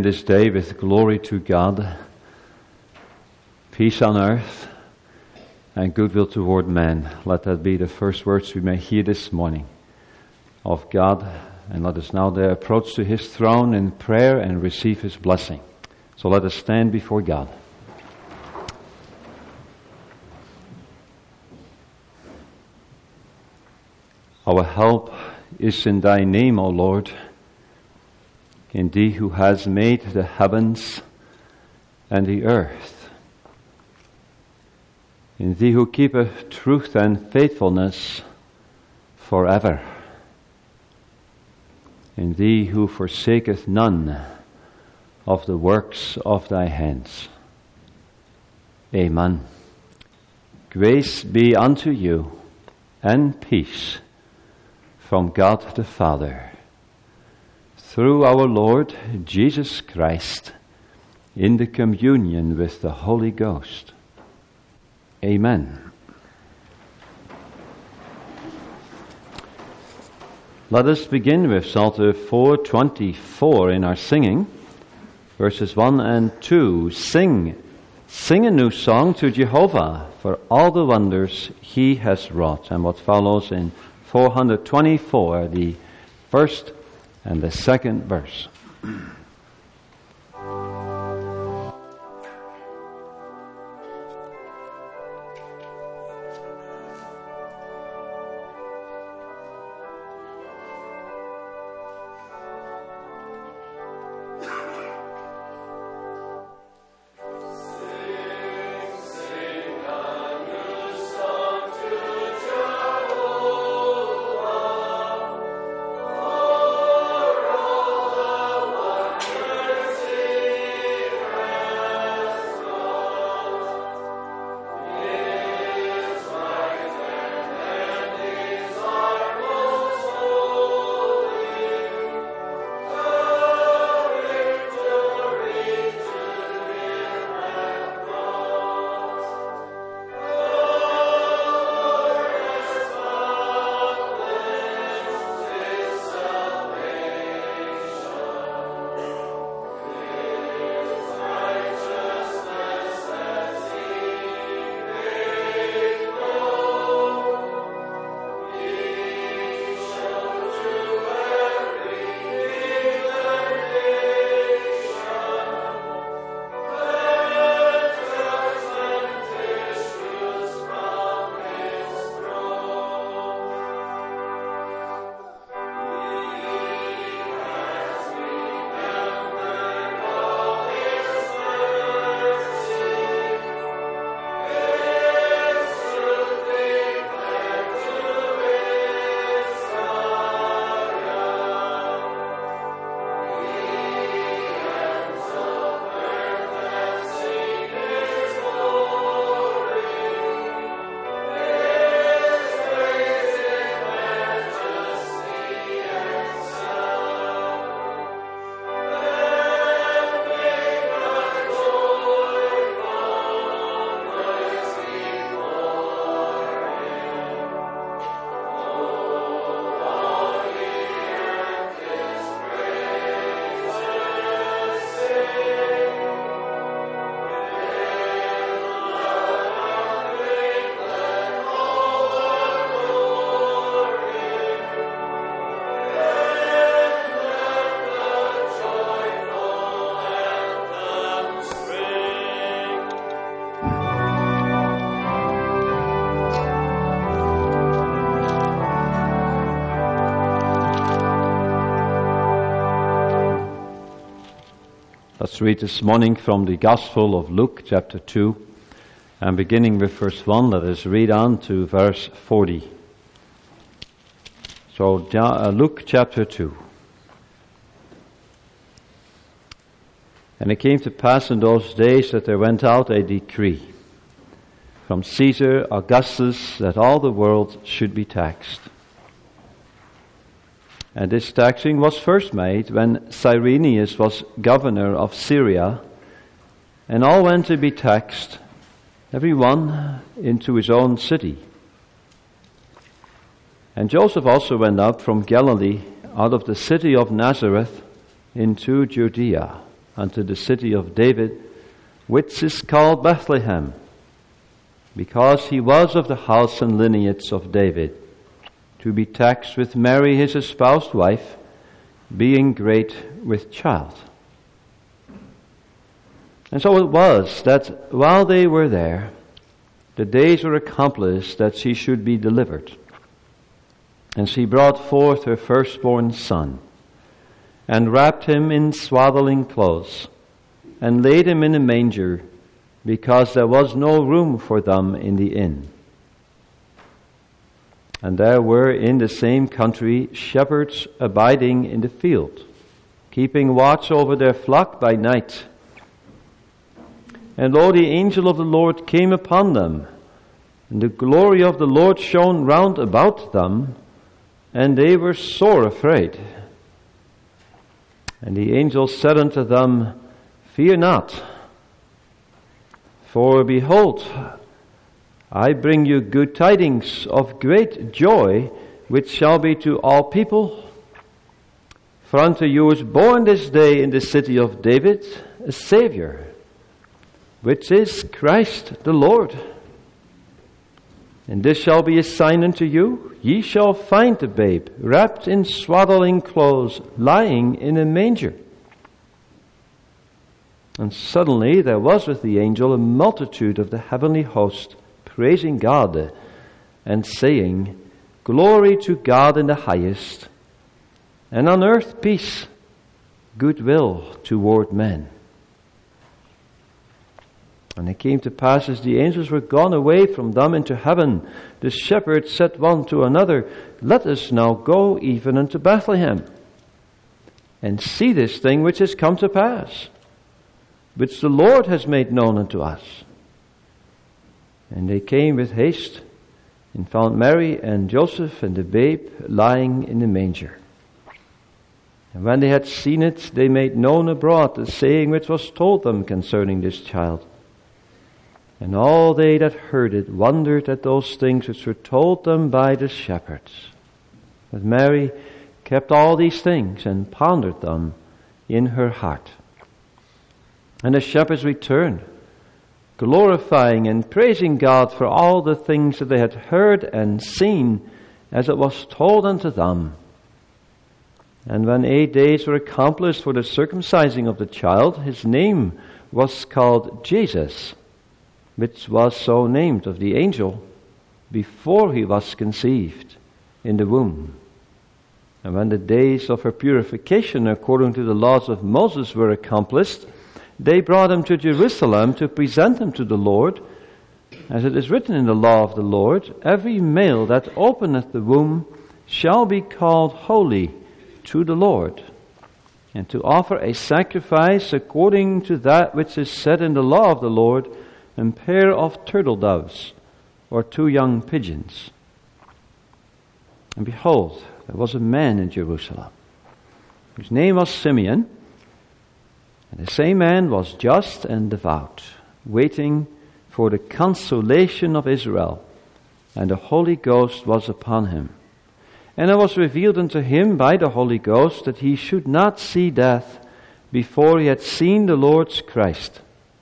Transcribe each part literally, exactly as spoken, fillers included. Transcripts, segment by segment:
This day with glory to God, peace on earth, and goodwill toward men. Let that be the first words we may hear this morning of God, and let us now there approach to His throne in prayer and receive His blessing. So let us stand before God. Our help is in Thy name, O Lord, in Thee who has made the heavens and the earth, in Thee who keepeth truth and faithfulness forever, in Thee who forsaketh none of the works of Thy hands. Amen. Grace be unto you and peace from God the Father, through our Lord Jesus Christ, in the communion with the Holy Ghost. Amen. Let us begin with Psalter four twenty-four in our singing, verses one and two. Sing, sing a new song to Jehovah for all the wonders He has wrought. And what follows in four twenty-four, the first and the second verse. Let's read this morning from the Gospel of Luke, chapter two, and beginning with verse one, let us read on to verse forty. So, uh, Luke, chapter two. And it came to pass in those days that there went out a decree from Caesar Augustus that all the world should be taxed. And this taxing was first made when Cyrenius was governor of Syria, and all went to be taxed, every one into his own city. And Joseph also went up from Galilee, out of the city of Nazareth, into Judea, unto the city of David, which is called Bethlehem, because he was of the house and lineage of David, to be taxed with Mary his espoused wife, being great with child. And so it was that while they were there, the days were accomplished that she should be delivered. And she brought forth her firstborn son, and wrapped him in swaddling clothes, and laid him in a manger, because there was no room for them in the inn. And there were in the same country shepherds abiding in the field, keeping watch over their flock by night. And lo, the angel of the Lord came upon them, and the glory of the Lord shone round about them, and they were sore afraid. And the angel said unto them, Fear not, for behold, I bring you good tidings of great joy, which shall be to all people. For unto you is born this day in the city of David a Saviour, which is Christ the Lord. And this shall be a sign unto you, ye shall find the babe wrapped in swaddling clothes, lying in a manger. And suddenly there was with the angel a multitude of the heavenly host, praising God, and saying, Glory to God in the highest, and on earth peace, goodwill toward men. And it came to pass, as the angels were gone away from them into heaven, the shepherds said one to another, Let us now go even unto Bethlehem, and see this thing which is come to pass, which the Lord has made known unto us. And they came with haste, and found Mary and Joseph and the babe lying in the manger. And when they had seen it, they made known abroad the saying which was told them concerning this child. And all they that heard it wondered at those things which were told them by the shepherds. But Mary kept all these things and pondered them in her heart. And the shepherds returned, glorifying and praising God for all the things that they had heard and seen, as it was told unto them. And when eight days were accomplished for the circumcising of the child, his name was called Jesus, which was so named of the angel before he was conceived in the womb. And when the days of her purification according to the laws of Moses were accomplished, they brought him to Jerusalem to present him to the Lord, as it is written in the law of the Lord, Every male that openeth the womb shall be called holy to the Lord, and to offer a sacrifice according to that which is said in the law of the Lord, a pair of turtle doves, or two young pigeons. And behold, there was a man in Jerusalem, whose name was Simeon, and the same man was just and devout, waiting for the consolation of Israel, and the Holy Ghost was upon him. And it was revealed unto him by the Holy Ghost that he should not see death before he had seen the Lord's Christ.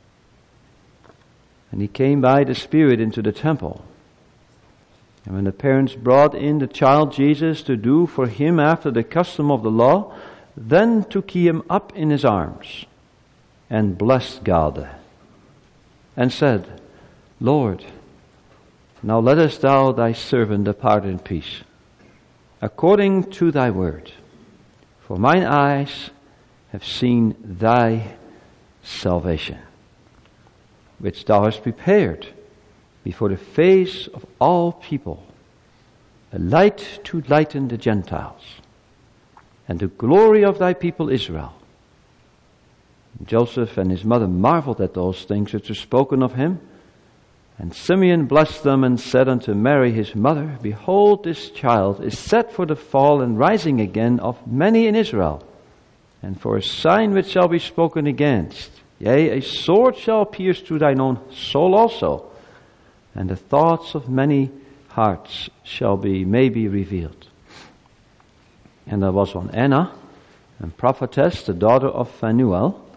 And he came by the Spirit into the temple. And when the parents brought in the child Jesus to do for him after the custom of the law, then took he him up in his arms, and blessed God, and said, Lord, now lettest thou thy servant depart in peace, according to thy word. For mine eyes have seen thy salvation, which thou hast prepared before the face of all people, a light to lighten the Gentiles, and the glory of thy people Israel. And Joseph and his mother marveled at those things which were spoken of him. And Simeon blessed them and said unto Mary his mother, Behold, this child is set for the fall and rising again of many in Israel, and for a sign which shall be spoken against. Yea, a sword shall pierce through thine own soul also, and the thoughts of many hearts shall be, may be revealed. And there was one Anna, a prophetess, the daughter of Phanuel,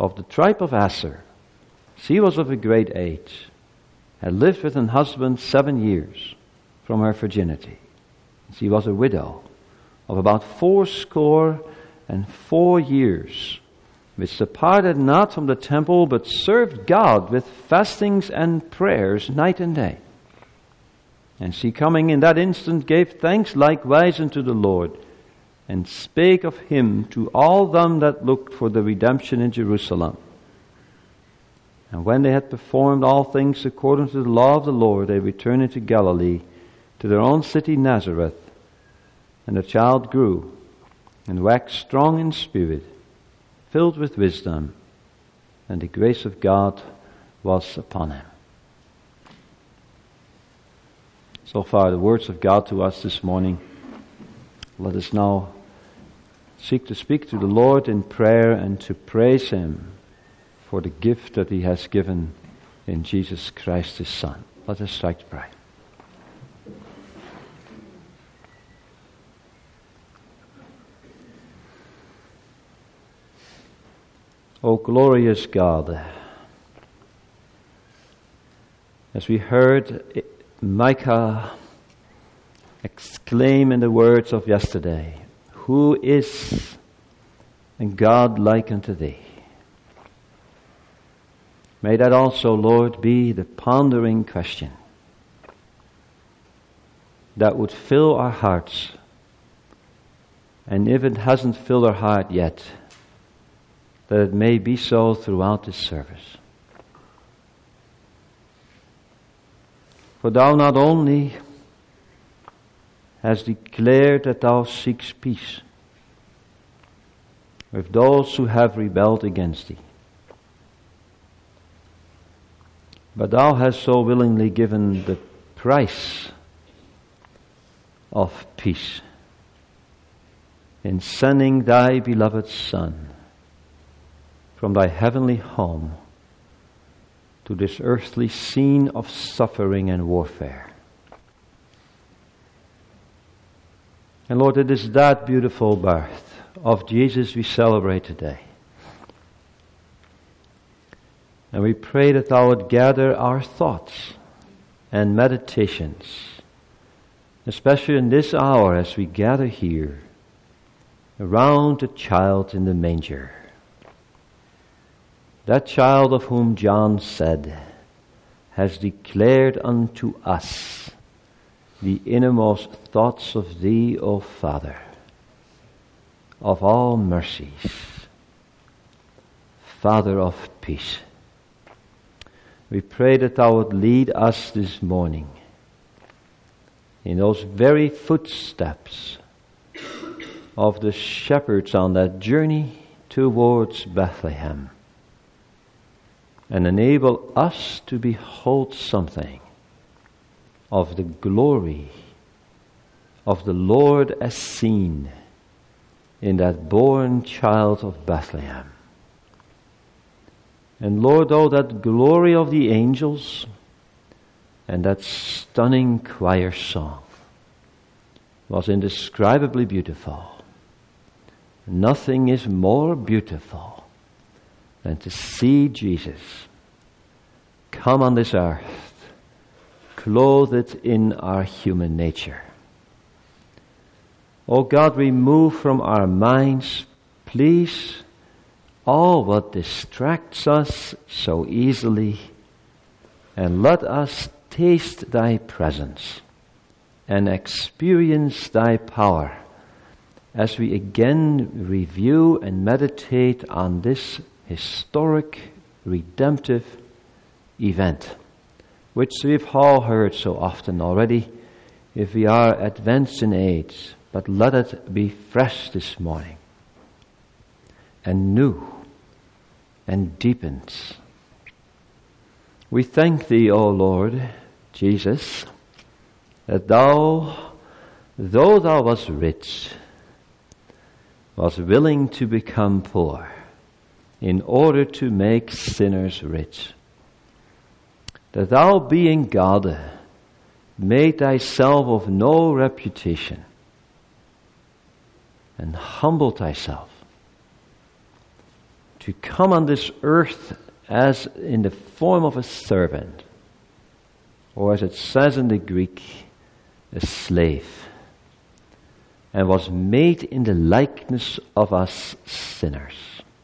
of the tribe of Asher. She was of a great age, had lived with her husband seven years from her virginity. She was a widow of about fourscore and four years, which departed not from the temple, but served God with fastings and prayers night and day. And she coming in that instant gave thanks likewise unto the Lord, and spake of him to all them that looked for the redemption in Jerusalem. And when they had performed all things according to the law of the Lord, they returned into Galilee, to their own city Nazareth. And the child grew, and waxed strong in spirit, filled with wisdom, and the grace of God was upon him. So far, the words of God to us this morning. Let us now seek to speak to the Lord in prayer and to praise him for the gift that he has given in Jesus Christ his Son. Let us strike to pray. O glorious God, as we heard Micah exclaim in the words of yesterday, who is a God like unto thee? May that also, Lord, be the pondering question that would fill our hearts, and if it hasn't filled our heart yet, that it may be so throughout this service. For thou not only hast declared that thou seekest peace with those who have rebelled against thee, but thou hast so willingly given the price of peace in sending thy beloved Son from thy heavenly home to this earthly scene of suffering and warfare. And Lord, it is that beautiful birth of Jesus we celebrate today. And we pray that thou would gather our thoughts and meditations, especially in this hour as we gather here around the child in the manger. That child of whom John said, has declared unto us the innermost thoughts of thee, O Father, of all mercies, Father of peace. We pray that thou would lead us this morning in those very footsteps of the shepherds on that journey towards Bethlehem, and enable us to behold something of the glory of the Lord as seen in that born child of Bethlehem. And Lord, oh, that glory of the angels and that stunning choir song was indescribably beautiful. Nothing is more beautiful than to see Jesus come on this earth, clothed in our human nature. O God, remove from our minds, please, all what distracts us so easily, and let us taste thy presence and experience thy power as we again review and meditate on this historic, redemptive event, which we've all heard so often already if we are advanced in age, but let it be fresh this morning and new and deepened. We thank thee, O Lord Jesus, that thou, though thou wast rich, was willing to become poor in order to make sinners rich. That thou, being God, made thyself of no reputation and humbled thyself to come on this earth as in the form of a servant, or as it says in the Greek, a slave, and was made in the likeness of us sinners.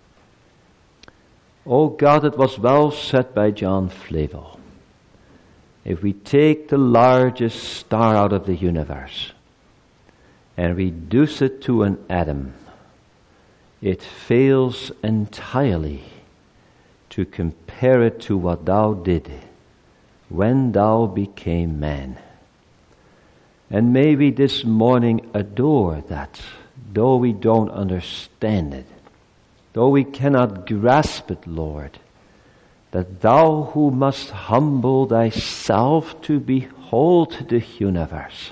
Oh God, it was well said by John Flavel. If we take the largest star out of the universe and reduce it to an atom, it fails entirely to compare it to what thou did when thou became man. And may we this morning adore that, though we don't understand it, though we cannot grasp it, Lord, that thou who must humble thyself to behold the universe,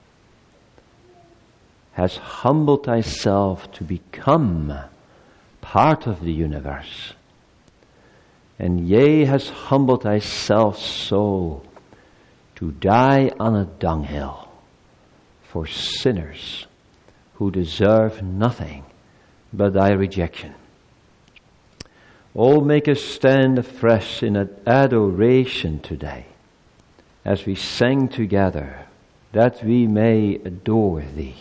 has humbled thyself to become part of the universe, and yea, has humbled thyself so to die on a dunghill for sinners who deserve nothing but thy rejection. Oh, make us stand afresh in adoration today as we sing together, that we may adore thee.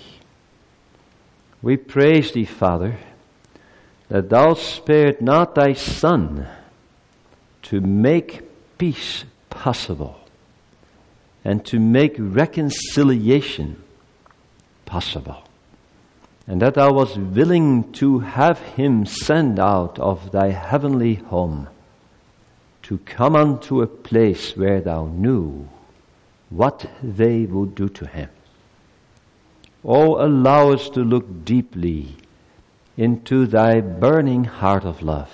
We praise thee, Father, that thou spared not thy Son to make peace possible and to make reconciliation possible, and that thou wast willing to have him sent out of thy heavenly home to come unto a place where thou knew what they would do to him. Oh, allow us to look deeply into thy burning heart of love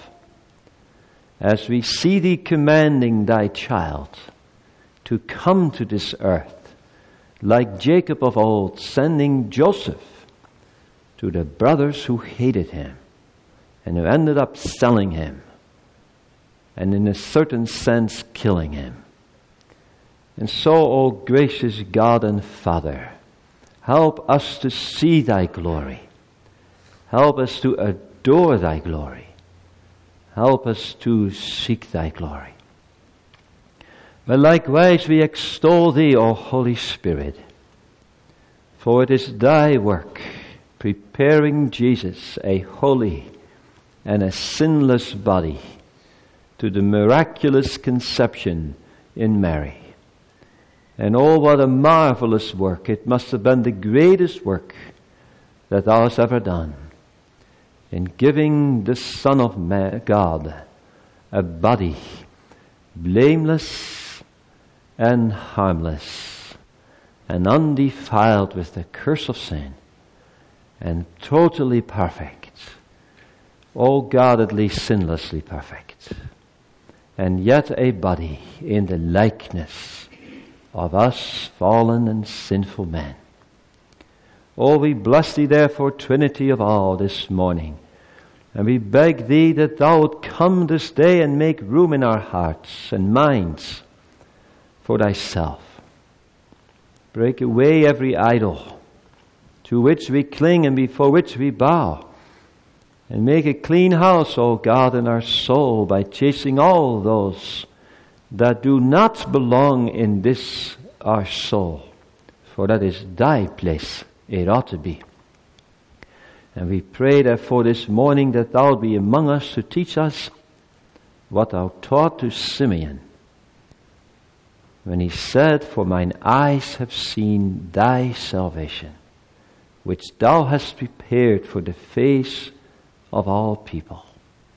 as we see thee commanding thy child to come to this earth, like Jacob of old sending Joseph to the brothers who hated him and who ended up selling him and in a certain sense killing him. And so, O gracious God and Father, help us to see thy glory. Help us to adore thy glory. Help us to seek thy glory. But likewise we extol thee, O Holy Spirit, for it is thy work preparing Jesus, a holy and a sinless body, to the miraculous conception in Mary. And oh, what a marvelous work. It must have been the greatest work that thou hast ever done in giving the Son of God a body blameless and harmless and undefiled with the curse of sin and totally perfect. Oh God, at least sinlessly perfect. And yet a body in the likeness of us fallen and sinful men. Oh, we bless thee therefore, Trinity of all, this morning. And we beg thee that thou would come this day and make room in our hearts and minds for thyself. Break away every idol to which we cling and before which we bow. And make a clean house, O God, in our soul by chasing all those that do not belong in this our soul. For that is thy place, it ought to be. And we pray therefore this morning that thou wilt be among us to teach us what thou taught to Simeon when he said, For mine eyes have seen thy salvation, which thou hast prepared for the face of all people.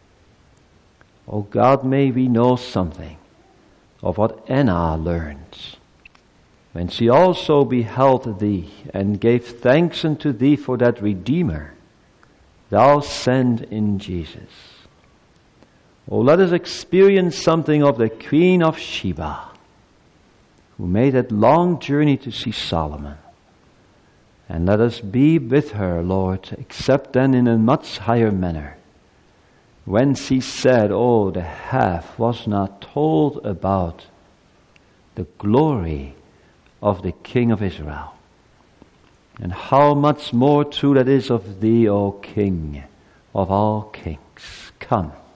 O God, may we know something of what Anna learned when she also beheld thee and gave thanks unto thee for that Redeemer thou sent in Jesus. Oh, let us experience something of the Queen of Sheba, who made that long journey to see Solomon. And let us be with her, Lord, except then in a much higher manner, when she said, Oh, the half was not told about the glory of the King of Israel. And how much more true that is of thee, O King of all kings. Come.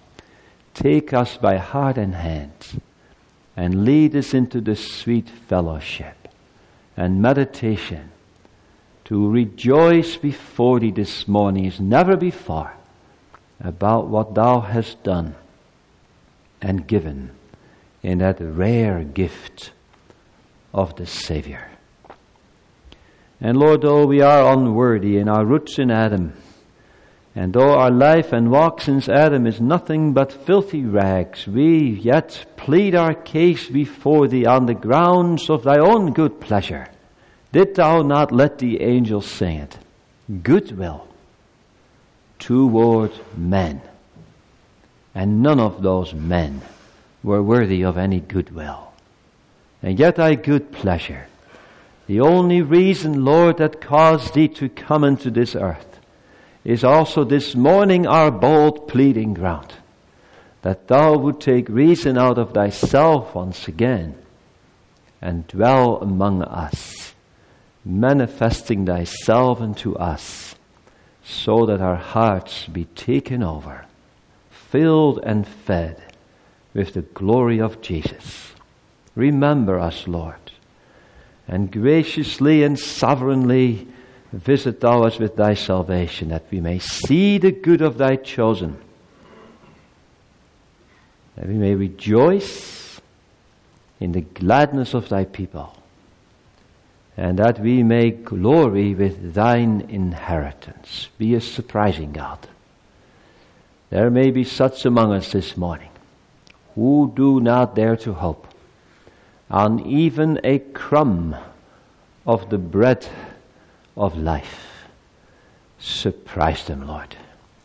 take us by heart and hand and lead us into the sweet fellowship and meditation to rejoice before Thee this morning as never before about what Thou hast done and given in that rare gift of the Savior. And Lord, though we are unworthy in our roots in Adam, and though our life and walk since Adam is nothing but filthy rags, we yet plead our case before Thee on the grounds of Thy own good pleasure. Did Thou not let the angels sing it? Goodwill toward men. And none of those men were worthy of any goodwill. And yet Thy good pleasure, the only reason, Lord, that caused Thee to come into this earth, is also this morning our bold pleading ground, that Thou would take reason out of Thyself once again and dwell among us, manifesting Thyself unto us, so that our hearts be taken over, filled and fed with the glory of Jesus. Remember us, Lord, and graciously and sovereignly visit Thou us with Thy salvation, that we may see the good of Thy chosen, that we may rejoice in the gladness of Thy people, and that we may glory with Thine inheritance. Be a surprising God. There may be such among us this morning who do not dare to hope on even a crumb of the bread of life. Surprise them, Lord,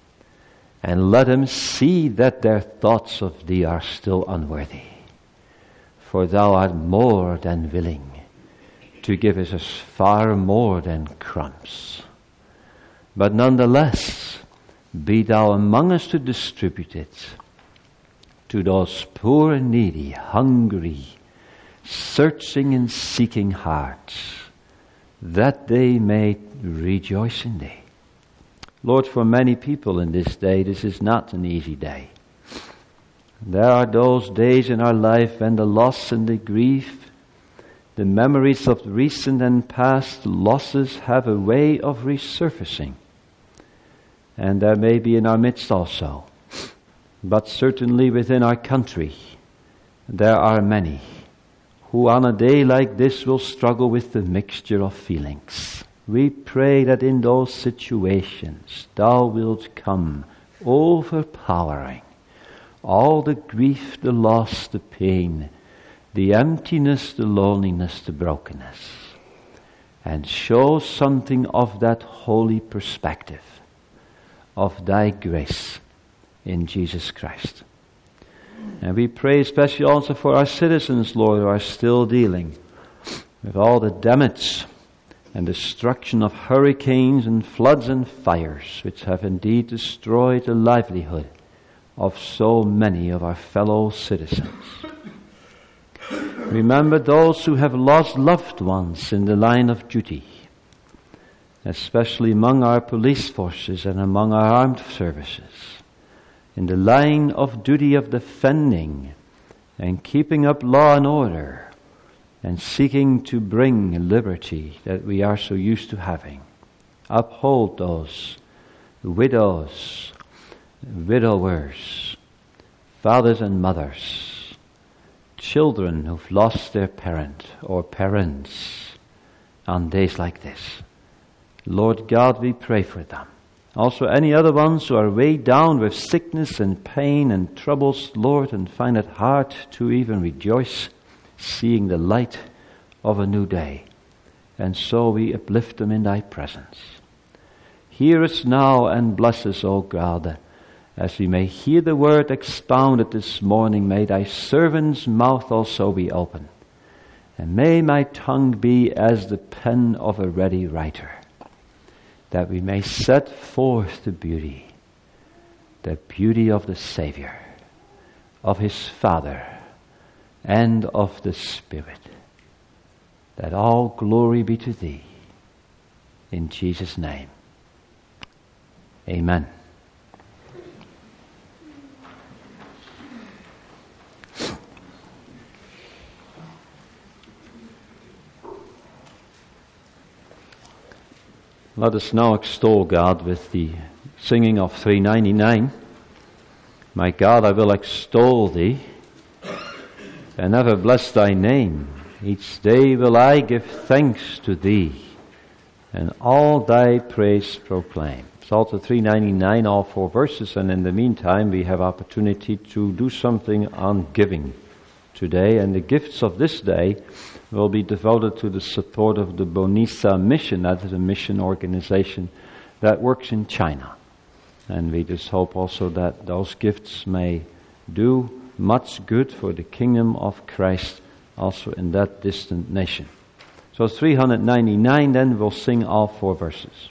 and let them see that their thoughts of Thee are still unworthy, for Thou art more than willing to give us far more than crumbs. But nonetheless, be Thou among us to distribute it to those poor and needy, hungry, searching and seeking hearts, that they may rejoice in Thee. Lord, for many people in this day, this is not an easy day. There are those days in our life when the loss and the grief, the memories of recent and past losses have a way of resurfacing. And there may be in our midst also, but certainly within our country, there are many who on a day like this will struggle with the mixture of feelings. We pray that in those situations Thou wilt come overpowering all the grief, the loss, the pain, the emptiness, the loneliness, the brokenness, and show something of that holy perspective of Thy grace in Jesus Christ. And we pray especially also for our citizens, Lord, who are still dealing with all the damage and destruction of hurricanes and floods and fires, which have indeed destroyed the livelihood of so many of our fellow citizens. Remember those who have lost loved ones in the line of duty, especially among our police forces and among our armed services, in the line of duty of defending and keeping up law and order and seeking to bring liberty that we are so used to having. Uphold those widows, widowers, fathers and mothers, children who've lost their parent or parents on days like this. Lord God, we pray for them. Also any other ones who are weighed down with sickness and pain and troubles, Lord, and find it hard to even rejoice, seeing the light of a new day. And so we uplift them in Thy presence. Hear us now and bless us, O God, as we may hear the word expounded this morning. May Thy servant's mouth also be open, and may my tongue be as the pen of a ready writer, that we may set forth the beauty, the beauty of the Savior, of His Father, and of the Spirit. That all glory be to Thee. In Jesus' name, amen. Let us now extol God with the singing of three ninety-nine. My God, I will extol thee, and ever bless thy name. Each day will I give thanks to thee, and all thy praise proclaim. Psalter three ninety-nine, all four verses, and in the meantime we have opportunity to do something on giving today, and the gifts of this day will be devoted to the support of the Bonisa Mission. That is a mission organization that works in China. And we just hope also that those gifts may do much good for the kingdom of Christ also in that distant nation. So three ninety-nine, then we'll sing all four verses.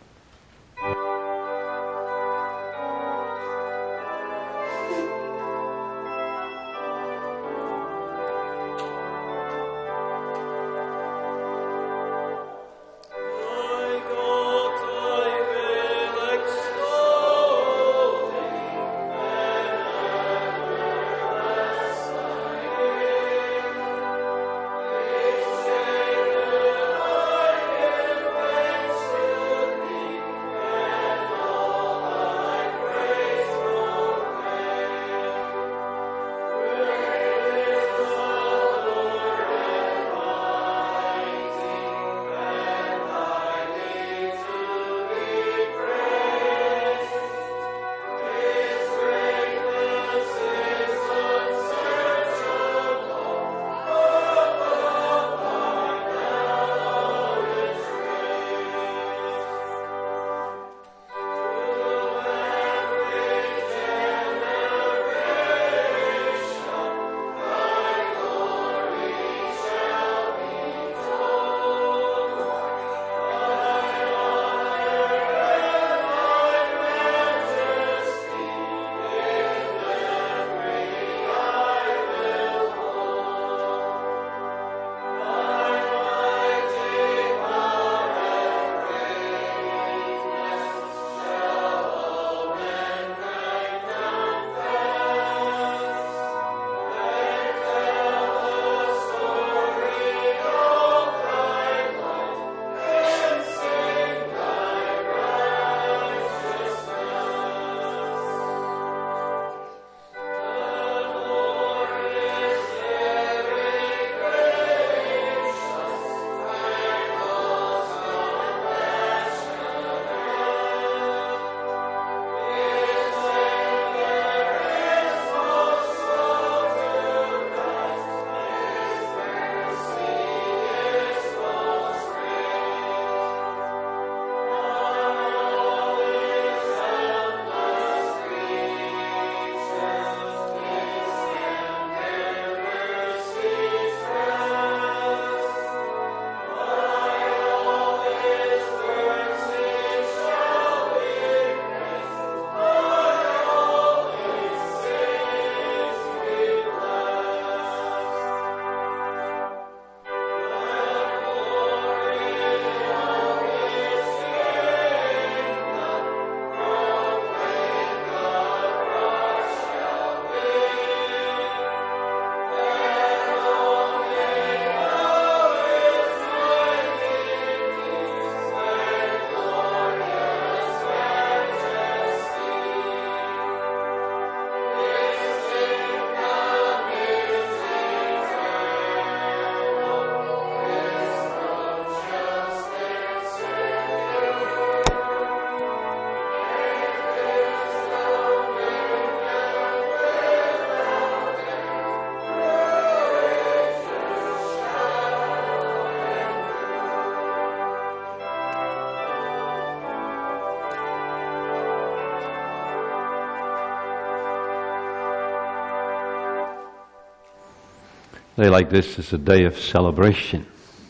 A day like this is a day of celebration.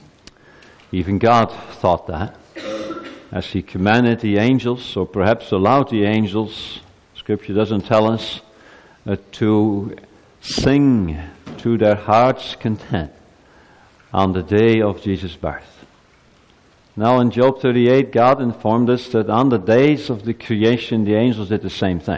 Even God thought that, as He commanded the angels, or perhaps allowed the angels, Scripture doesn't tell us, uh, to sing to their heart's content on the day of Jesus' birth. Now in Job thirty-eight, God informed us that on the days of the creation, the angels did the same thing.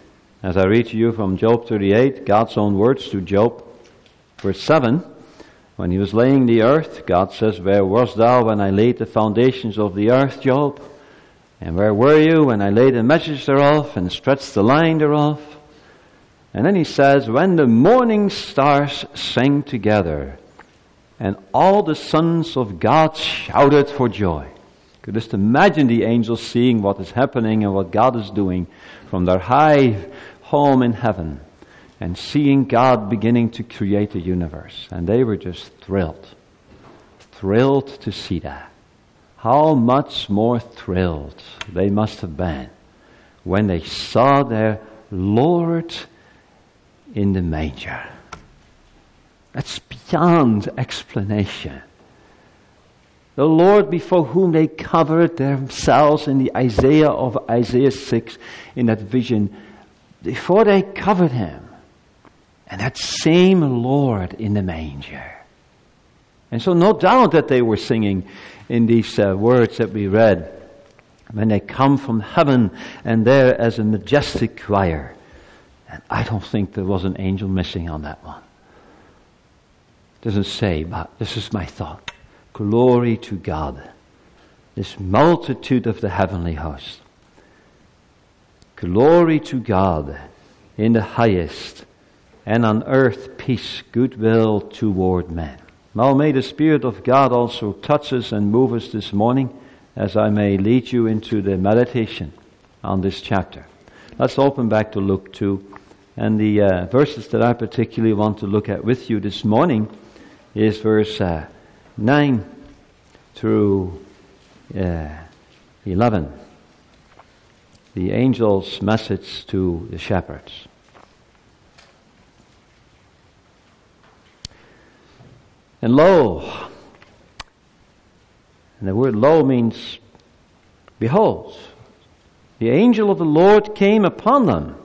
As I read to you from Job thirty-eight, God's own words to Job, verse seven, When he was laying the earth, God says, "Where wast thou when I laid the foundations of the earth, Job? And where were you when I laid the measures thereof and stretched the line thereof?" And then he says, "When the morning stars sang together, and all the sons of God shouted for joy." You could just imagine the angels seeing what is happening and what God is doing from their high home in heaven, and seeing God beginning to create the universe. And they were just thrilled. Thrilled to see that. How much more thrilled they must have been when they saw their Lord in the manger. That's beyond explanation. The Lord before whom they covered themselves in the Isaiah of Isaiah six, in that vision, before they covered him. And that same Lord in the manger. And so no doubt that they were singing in these uh, words that we read, when they come from heaven and there as a majestic choir. And I don't think there was an angel missing on that one. Doesn't say, but this is my thought. Glory to God, this multitude of the heavenly host. Glory to God in the highest, and on earth peace, goodwill toward men. Well, may the Spirit of God also touch us and move us this morning, as I may lead you into the meditation on this chapter. Let's open back to Luke two. And the uh, verses that I particularly want to look at with you this morning is verse uh, nine through uh, eleven. The angel's message to the shepherds. And lo, and the word lo means behold, the angel of the Lord came upon them.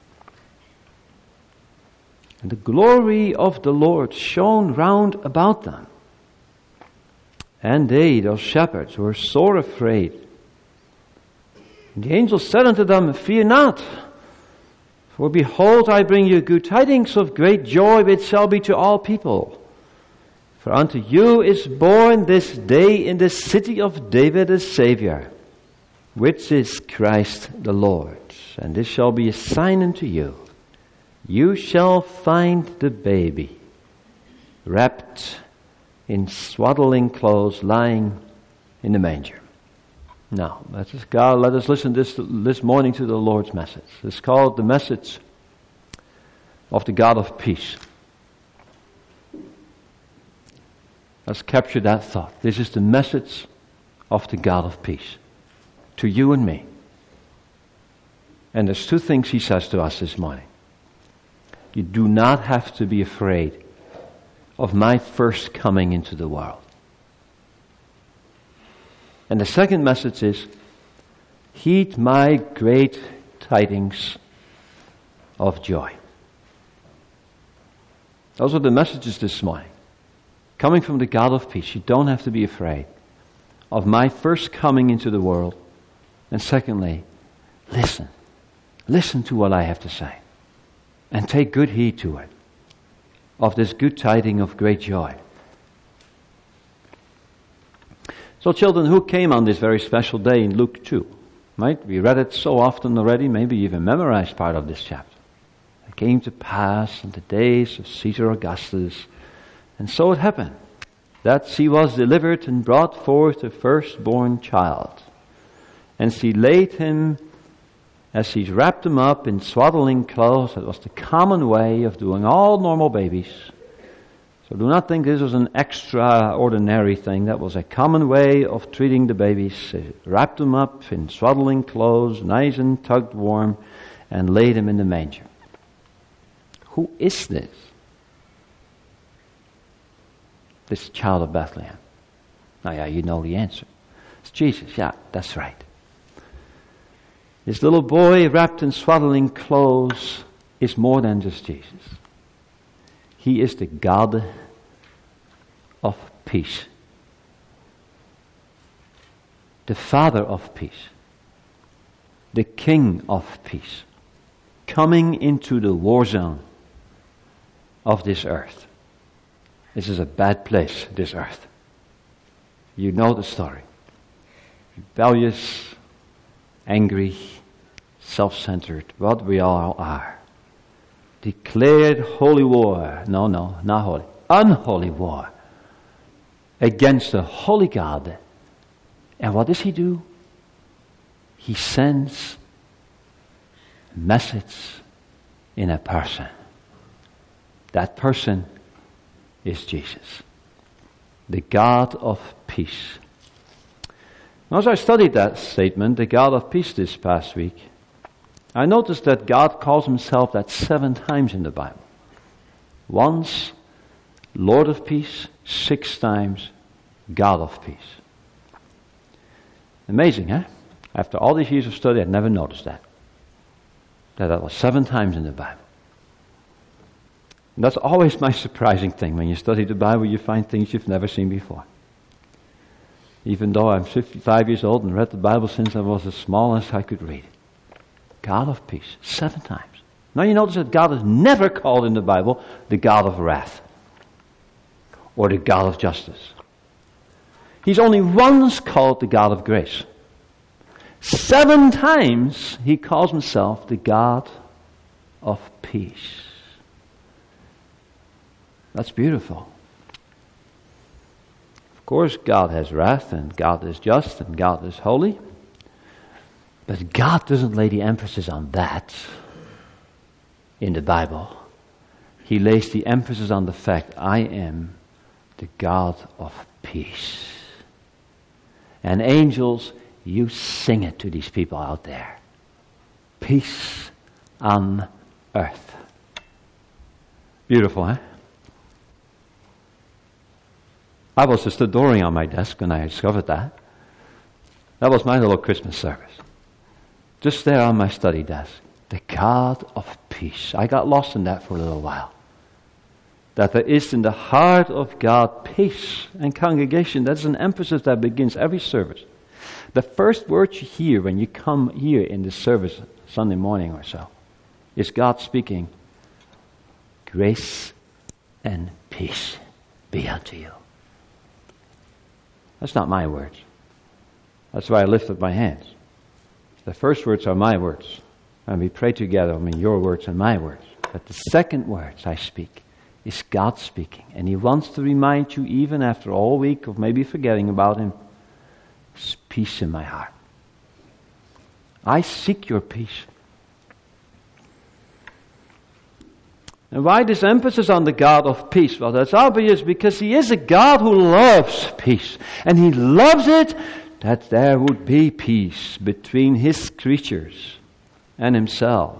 And the glory of the Lord shone round about them. And they, those shepherds, were sore afraid. And the angel said unto them, "Fear not, for behold, I bring you good tidings of great joy, which shall be to all people. For unto you is born this day in the city of David a Savior, which is Christ the Lord. And this shall be a sign unto you. You shall find the baby wrapped in swaddling clothes, lying in the manger." Now, let us, God, let us listen this, this morning to the Lord's message. It's called the message of the God of peace. Let's capture that thought. This is the message of the God of peace to you and me. And there's two things he says to us this morning. You do not have to be afraid of my first coming into the world. And the second message is, heed my great tidings of joy. Those are the messages this morning. Coming from the God of peace. You don't have to be afraid of my first coming into the world. And secondly, listen. Listen to what I have to say. And take good heed to it. Of this good tiding of great joy. So children, who came on this very special day in Luke two? Right? We read it so often already, maybe even memorized part of this chapter. It came to pass in the days of Caesar Augustus. And so it happened, that she was delivered and brought forth a firstborn child. And she laid him, as she wrapped him up in swaddling clothes. That was the common way of doing all normal babies. So do not think this was an extraordinary thing. That was a common way of treating the babies. She wrapped them up in swaddling clothes, nice and tucked warm, and laid him in the manger. Who is this? This child of Bethlehem. Now yeah, you know the answer. It's Jesus. Yeah, that's right. This little boy wrapped in swaddling clothes is more than just Jesus. He is the God of peace. The Father of peace. The King of peace. Coming into the war zone of this earth. This is a bad place, this earth. You know the story. Rebellious, angry, self-centered, what we all are. Declared holy war. No, no, not holy. Unholy war against the holy God. And what does he do? He sends a message in a person. That person is Jesus, the God of peace. Now, as I studied that statement, the God of peace, this past week, I noticed that God calls himself that seven times in the Bible. Once, Lord of peace, six times, God of peace. Amazing, huh? After all these years of study, I'd never noticed that. That that was seven times in the Bible. And that's always my surprising thing. When you study the Bible, you find things you've never seen before. Even though I'm fifty-five years old and read the Bible since I was as small as I could read. God of peace, seven times. Now you notice that God is never called in the Bible the God of wrath or the God of justice. He's only once called the God of grace. Seven times he calls himself the God of peace. That's beautiful. Of course, God has wrath, and God is just, and God is holy. But God doesn't lay the emphasis on that in the Bible. He lays the emphasis on the fact, I am the God of peace. And angels, you sing it to these people out there. Peace on earth. Beautiful, huh? I was just adoring on my desk when I discovered that. That was my little Christmas service. Just there on my study desk. The God of peace. I got lost in that for a little while. That there is in the heart of God peace and congregation. That's an emphasis that begins every service. The first word you hear when you come here in the service Sunday morning or so is God speaking, grace and peace be unto you. That's not my words. That's why I lifted my hands. The first words are my words. And we pray together, I mean your words and my words. But the second words I speak is God speaking. And he wants to remind you, even after all week of maybe forgetting about him, there's peace in my heart. I seek your peace. And why this emphasis on the God of peace? Well, that's obvious, because he is a God who loves peace. And he loves it that there would be peace between his creatures and himself.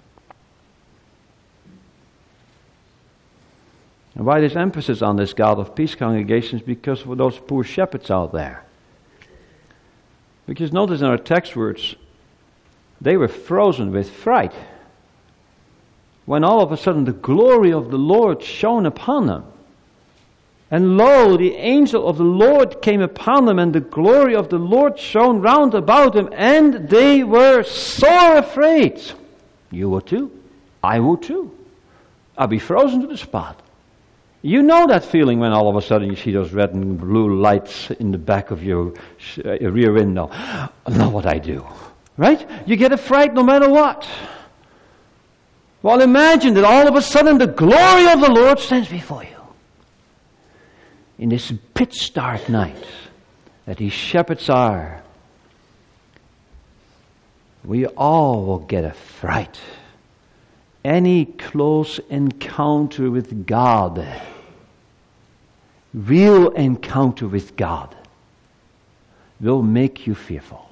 And why this emphasis on this God of peace, congregations? Because for those poor shepherds out there. Because notice in our text words, they were frozen with fright when all of a sudden the glory of the Lord shone upon them. And lo, the angel of the Lord came upon them, and the glory of the Lord shone round about them, and they were sore afraid. You would too. I would too. I'd be frozen to the spot. You know that feeling when all of a sudden you see those red and blue lights in the back of your uh, rear window. I know what I do. Right? You get a fright no matter what. Well, imagine that all of a sudden the glory of the Lord stands before you. In this pitch dark night that these shepherds are, we all will get a fright. Any close encounter with God, real encounter with God, will make you fearful.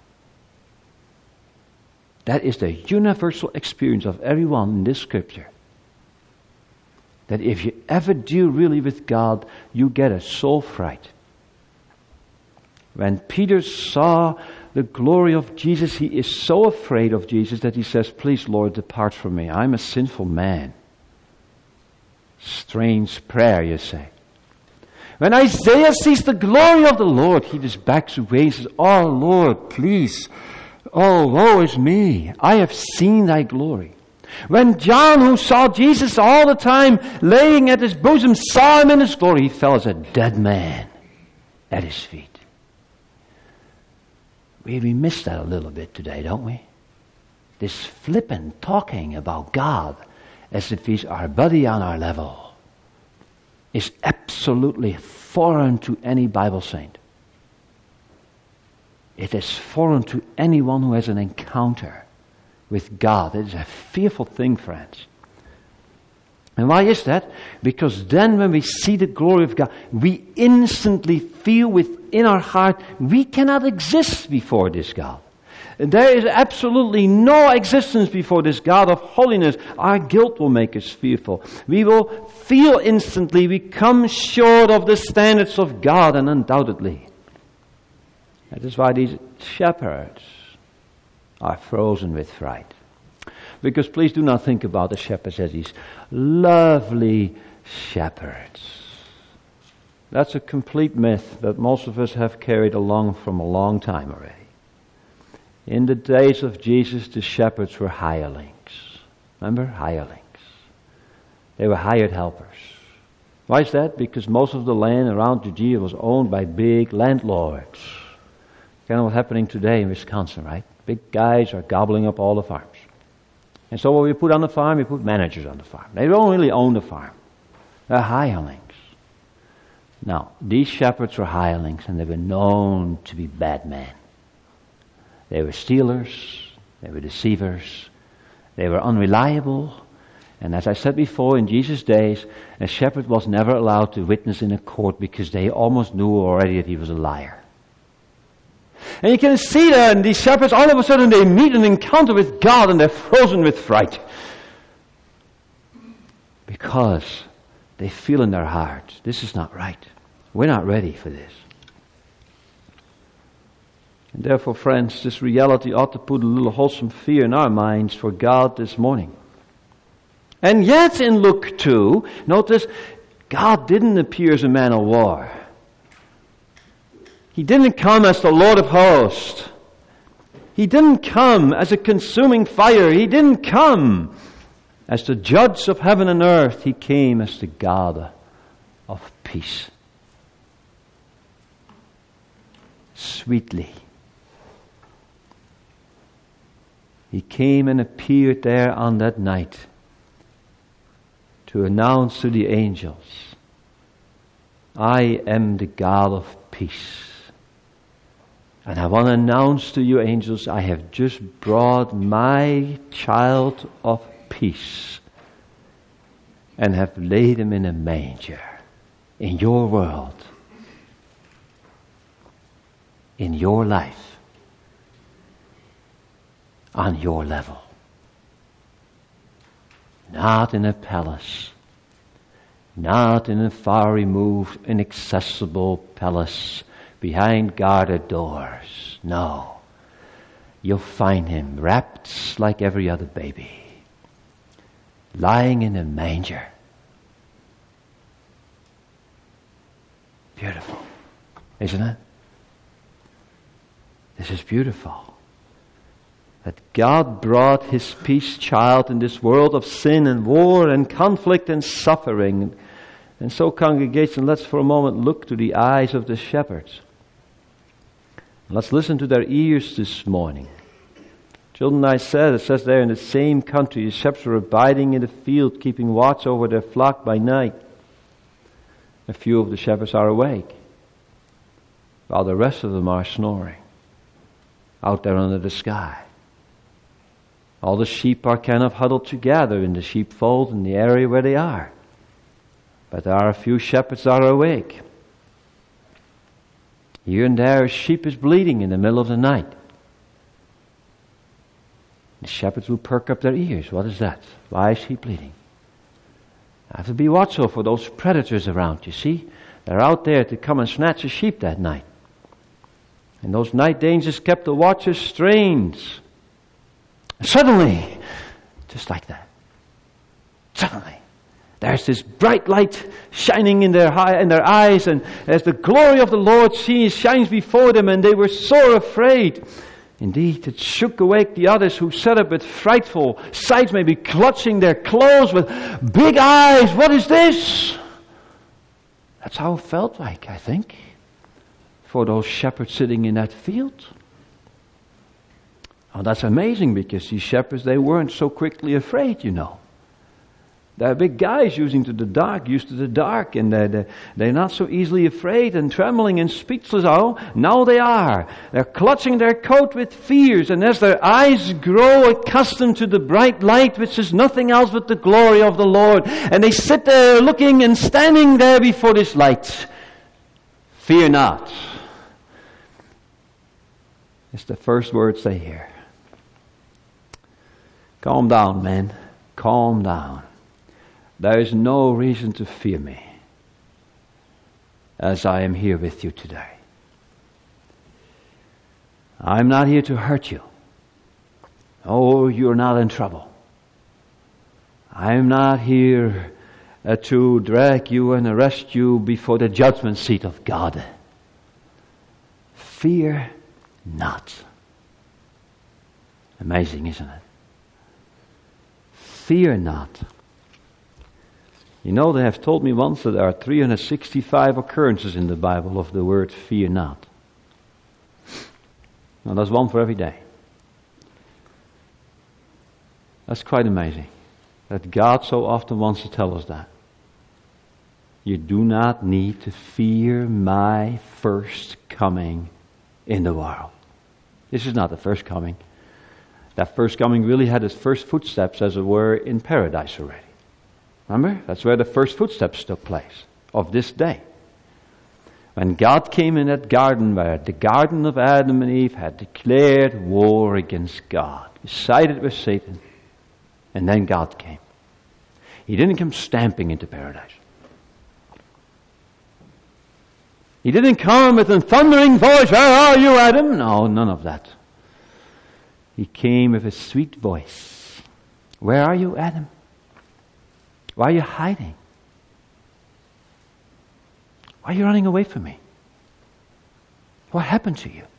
That is the universal experience of everyone in this scripture. That if you ever deal really with God, you get a soul fright. When Peter saw the glory of Jesus, he is so afraid of Jesus that he says, please, Lord, depart from me. I'm a sinful man. Strange prayer, you say. When Isaiah sees the glory of the Lord, he just backs away and says, oh, Lord, please. Oh, woe is me. I have seen thy glory. When John, who saw Jesus all the time laying at his bosom, saw him in his glory, he fell as a dead man at his feet. We, we miss that a little bit today, don't we? This flippant talking about God as if he's our buddy on our level is absolutely foreign to any Bible saint. It is foreign to anyone who has an encounter with God. It is a fearful thing, friends. And why is that? Because then when we see the glory of God, we instantly feel within our heart we cannot exist before this God. There is absolutely no existence before this God of holiness. Our guilt will make us fearful. We will feel instantly we come short of the standards of God, and undoubtedly. That is why these shepherds are frozen with fright. Because please do not think about the shepherds as these lovely shepherds. That's a complete myth that most of us have carried along from a long time already. In the days of Jesus, the shepherds were hirelings. Remember? Hirelings. They were hired helpers. Why is that? Because most of the land around Judea was owned by big landlords. Kind of what's happening today in Wisconsin, right? Big guys are gobbling up all the farms. And so what we put on the farm, we put managers on the farm. They don't really own the farm. They're hirelings. Now, these shepherds were hirelings, and they were known to be bad men. They were stealers, they were deceivers, they were unreliable. And as I said before, in Jesus' days, a shepherd was never allowed to witness in a court because they almost knew already that he was a liar. And you can see that in these shepherds, all of a sudden they meet an encounter with God and they're frozen with fright. Because they feel in their hearts, this is not right. We're not ready for this. And therefore, friends, this reality ought to put a little wholesome fear in our minds for God this morning. And yet in Luke two, notice, God didn't appear as a man of war. He didn't come as the Lord of hosts. He didn't come as a consuming fire. He didn't come as the judge of heaven and earth. He came as the God of peace. Sweetly. He came and appeared there on that night to announce to the angels, I am the God of peace. And I want to announce to you, angels, I have just brought my child of peace and have laid him in a manger in your world, in your life, on your level. Not in a palace, not in a far removed, inaccessible palace behind guarded doors. No. You'll find him wrapped like every other baby, lying in a manger. Beautiful, isn't it? This is beautiful. That God brought his peace child in this world of sin and war and conflict and suffering. And so, congregation, let's for a moment look to the eyes of the shepherds. Let's listen to their ears this morning. Children, I said, it says there in the same country, the shepherds were abiding in the field, keeping watch over their flock by night. A few of the shepherds are awake, while the rest of them are snoring out there under the sky. All the sheep are kind of huddled together in the sheepfold in the area where they are. But there are a few shepherds that are awake. Here and there, a sheep is bleating in the middle of the night. The shepherds will perk up their ears. What is that? Why is he bleating? I have to be watchful for those predators around, you see. They're out there to come and snatch a sheep that night. And those night dangers kept the watchers strained. And suddenly, just like that, suddenly, there's this bright light shining in their, high, in their eyes, and as the glory of the Lord shines before them, and they were sore afraid. Indeed, it shook awake the others who sat up with frightful sights, maybe clutching their clothes with big eyes. What is this? That's how it felt like, I think, for those shepherds sitting in that field. Oh, that's amazing, because these shepherds, they weren't so quickly afraid, you know. They're big guys using to the dark, used to the dark, and they're, they're, they're not so easily afraid and trembling and speechless. Oh, now they are. They're clutching their coat with fears, and as their eyes grow accustomed to the bright light, which is nothing else but the glory of the Lord, and they sit there looking and standing there before this light. Fear not. It's the first words they hear. Calm down, men. Calm down. There is no reason to fear me, as I am here with you today. I'm not here to hurt you. Oh, you're not in trouble. I'm not here uh, to drag you and arrest you before the judgment seat of God. Fear not. Amazing, isn't it? Fear not. You know, they have told me once that there are three hundred sixty-five occurrences in the Bible of the word fear not. Now, that's one for every day. That's quite amazing, that God so often wants to tell us that. You do not need to fear my first coming in the world. This is not the first coming. That first coming really had its first footsteps, as it were, in paradise already. Remember? That's where the first footsteps took place of this day. When God came in that garden where the garden of Adam and Eve had declared war against God, sided with Satan, and then God came. He didn't come stamping into paradise. He didn't come with a thundering voice, "Where are you, Adam?" No, none of that. He came with a sweet voice. "Where are you, Adam? Why are you hiding? Why are you running away from me? What happened to you?"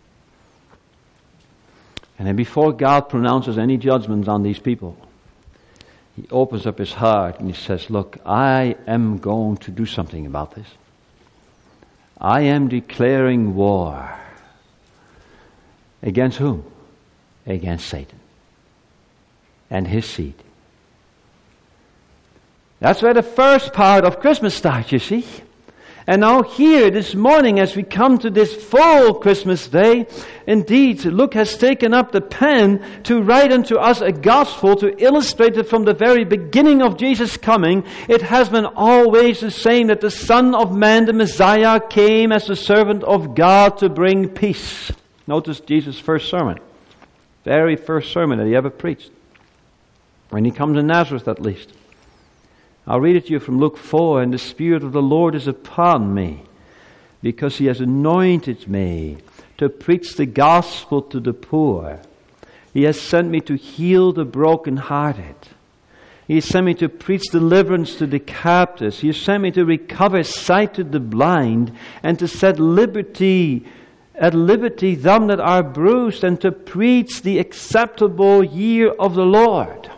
And then before God pronounces any judgments on these people, He opens up His heart and He says, "Look, I am going to do something about this. I am declaring war." Against whom? Against Satan and his seed. That's where the first part of Christmas starts, you see. And now here, this morning, as we come to this full Christmas day, indeed, Luke has taken up the pen to write unto us a gospel to illustrate it from the very beginning of Jesus' coming. It has been always the same, that the Son of Man, the Messiah, came as the servant of God to bring peace. Notice Jesus' first sermon. Very first sermon that He ever preached. When He comes in Nazareth, at least. I'll read it to you from Luke four. "And the Spirit of the Lord is upon me, because He has anointed me to preach the gospel to the poor. He has sent me to heal the brokenhearted. He has sent me to preach deliverance to the captives. He has sent me to recover sight to the blind, and to set liberty at liberty them that are bruised, and to preach the acceptable year of the Lord."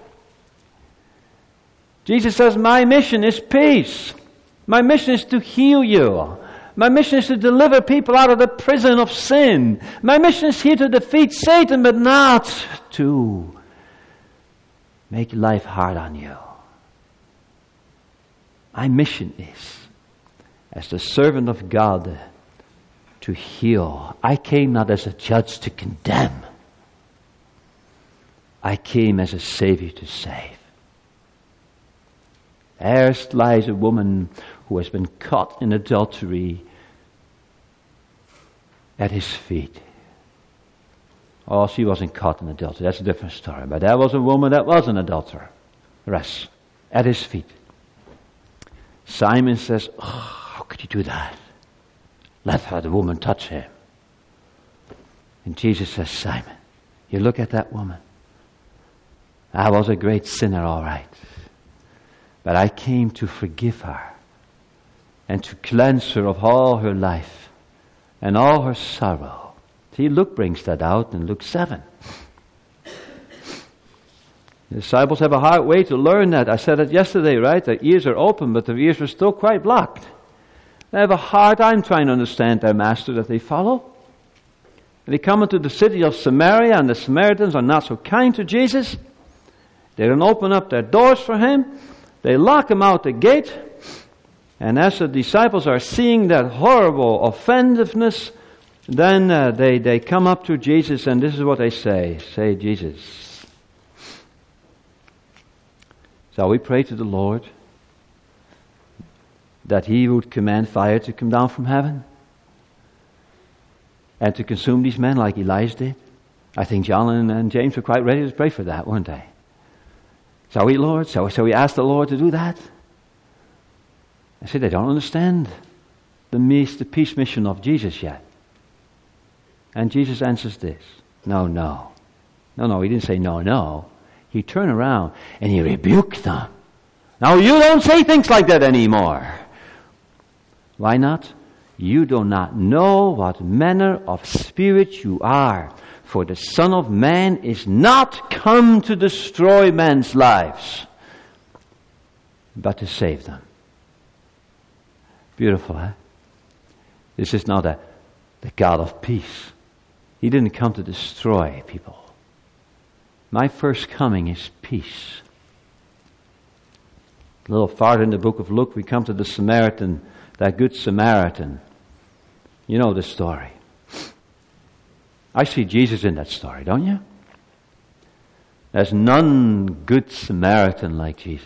Jesus says, my mission is peace. My mission is to heal you. My mission is to deliver people out of the prison of sin. My mission is here to defeat Satan, but not to make life hard on you. My mission is, as the servant of God, to heal. I came not as a judge to condemn. I came as a Savior to save. There lies a woman who has been caught in adultery at His feet. Oh, she wasn't caught in adultery. That's a different story. But there was a woman that was an adulteress at His feet. Simon says, "Oh, how could you do that? Let her, the woman, touch Him." And Jesus says, "Simon, you look at that woman. I was a great sinner, all right. But I came to forgive her and to cleanse her of all her life and all her sorrow See, Luke brings that out in Luke seven. The disciples have a hard way to learn that. I said it yesterday, right? Their ears are open, but their ears are still quite blocked. They have a hard time trying to understand their master that they follow. And they come into the city of Samaria, and the Samaritans are not so kind to Jesus. They don't open up their doors for him. They lock him out the gate. And as the disciples are seeing that horrible offensiveness, then uh, they, they come up to Jesus, and this is what they say. Say, Jesus, shall we pray to the Lord that he would command fire to come down from heaven and to consume these men like Elijah did? I think John and, and James were quite ready to pray for that, weren't they? Shall we, Lord? Shall we, shall we ask the Lord to do that? I say they don't understand the, mis- the peace mission of Jesus yet. And Jesus answers this. No, no. No, no, he didn't say no, no. He turned around and he rebuked them. Now you don't say things like that anymore. Why not? You do not know what manner of spirit you are. For the Son of Man is not come to destroy men's lives, but to save them. Beautiful, eh? This is not a, the God of peace. He didn't come to destroy people. My first coming is peace. A little farther in the book of Luke, we come to the Samaritan, that good Samaritan. You know the story. I see Jesus in that story, don't you? There's none good Samaritan like Jesus,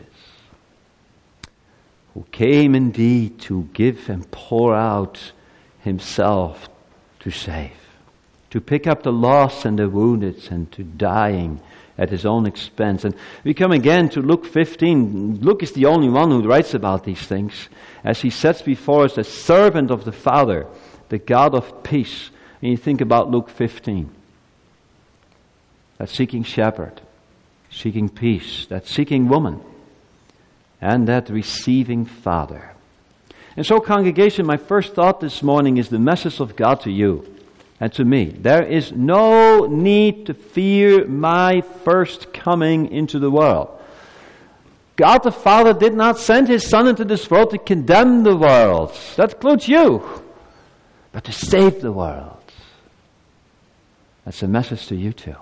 who came indeed to give and pour out himself to save, to pick up the lost and the wounded and to dying at his own expense. And we come again to Luke fifteen. Luke is the only one who writes about these things, as he sets before us the servant of the Father, the God of peace. And you think about Luke fifteen. That seeking shepherd, seeking peace, that seeking woman, and that receiving Father. And so, congregation, my first thought this morning is the message of God to you and to me. There is no need to fear my first coming into the world. God the Father did not send his Son into this world to condemn the world. That includes you. But to save the world. That's a message to you too.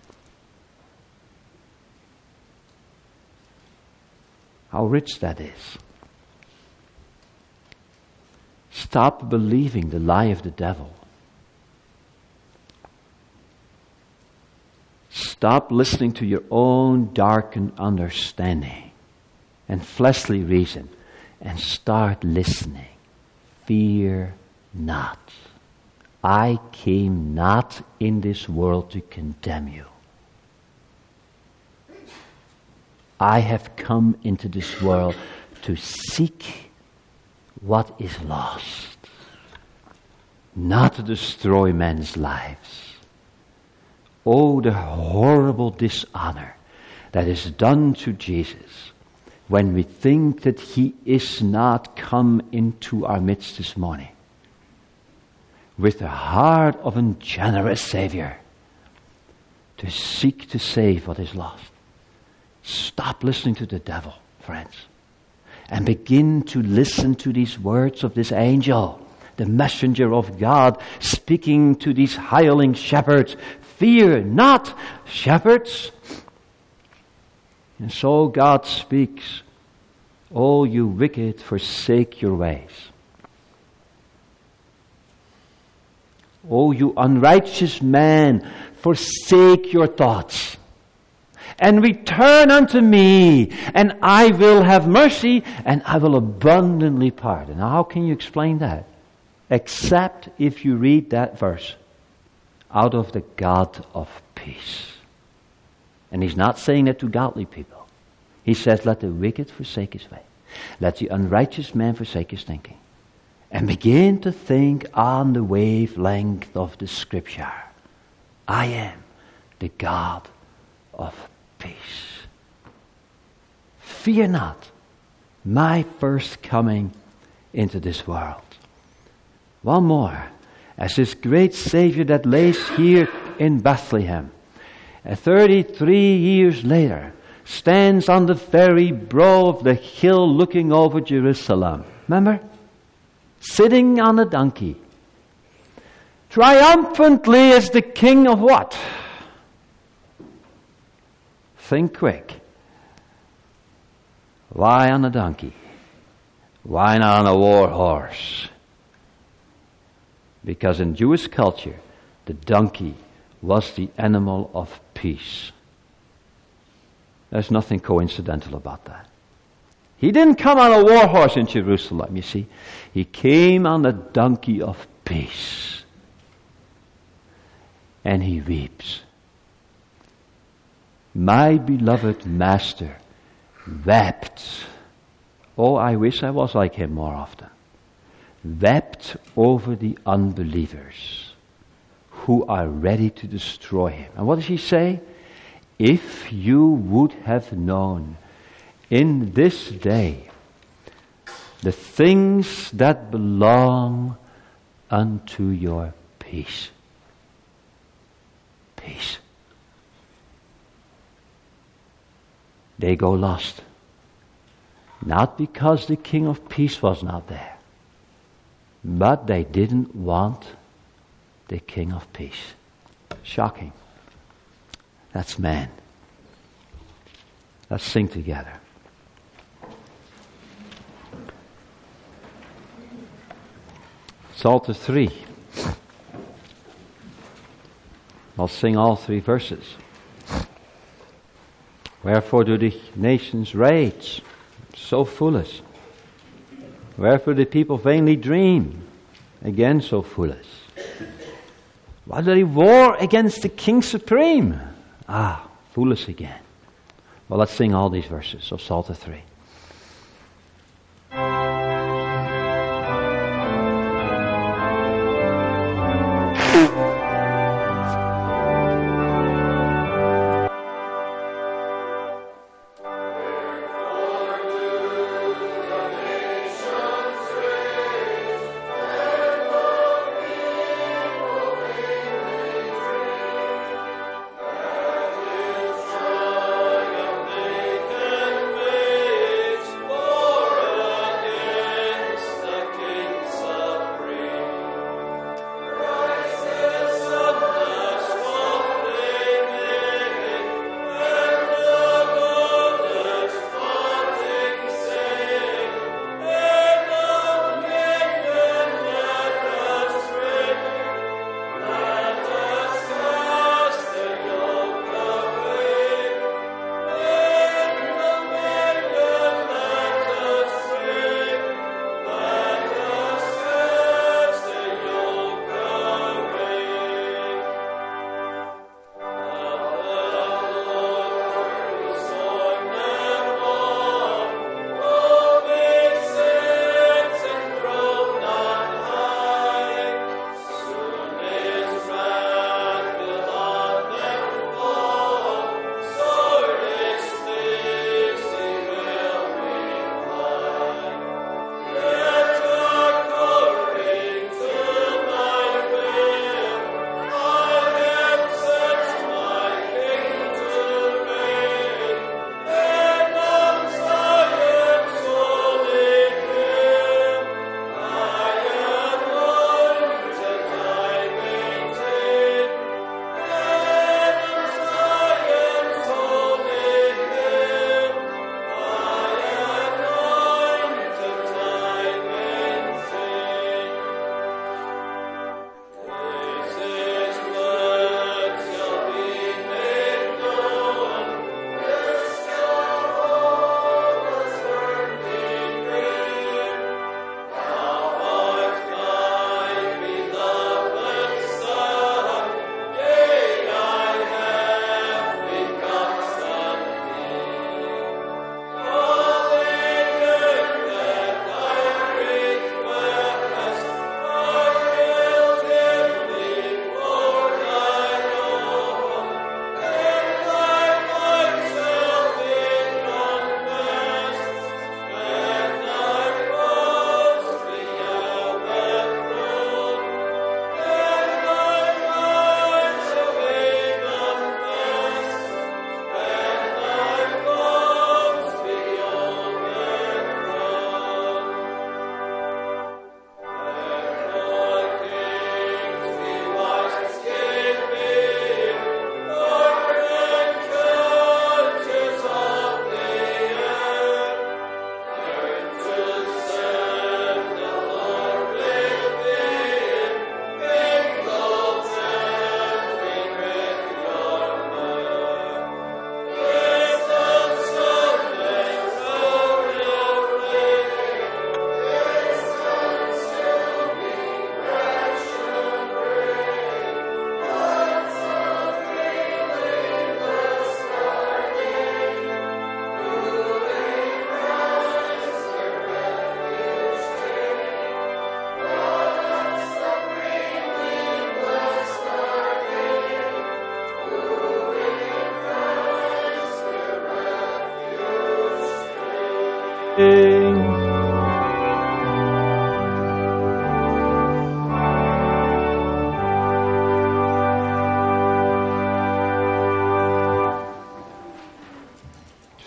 How rich that is. Stop believing the lie of the devil. Stop listening to your own darkened understanding and fleshly reason, and start listening. Fear not. I came not in this world to condemn you. I have come into this world to seek what is lost, not to destroy men's lives. Oh, the horrible dishonor that is done to Jesus when we think that he is not come into our midst this morning with the heart of a generous Savior to seek to save what is lost. Stop listening to the devil, friends, and begin to listen to these words of this angel, the messenger of God, speaking to these hireling shepherds. Fear not, shepherds. And so God speaks, "O you wicked, forsake your ways. O you unrighteous man, forsake your thoughts. And return unto me, and I will have mercy, and I will abundantly pardon." Now how can you explain that? Except if you read that verse out of the God of peace. And he's not saying that to godly people. He says, let the wicked forsake his way. Let the unrighteous man forsake his thinking. And begin to think on the wavelength of the Scripture. I am the God of peace. Fear not my first coming into this world. One more. as this great Savior that lays here in Bethlehem, uh, thirty-three years later, stands on the very brow of the hill looking over Jerusalem. Remember? Sitting on a donkey. Triumphantly as the king of what? Think quick. Why on a donkey? Why not on a war horse? Because in Jewish culture, the donkey was the animal of peace. There's nothing coincidental about that. He didn't come on a war horse in Jerusalem, you see. He came on a donkey of peace. And he weeps. My beloved master wept. Oh, I wish I was like him more often. Wept over the unbelievers who are ready to destroy him. And what does he say? If you would have known in this day the things that belong unto your peace. Peace. They go lost. Not because the King of Peace was not there, but they didn't want the King of Peace. Shocking. That's man. Let's sing together. Psalter three. I'll sing all three verses. Wherefore do the nations rage, so foolish? Wherefore do people vainly dream, again so foolish? Why do they war against the King Supreme? Ah, foolish again. Well, let's sing all these verses of Psalter three.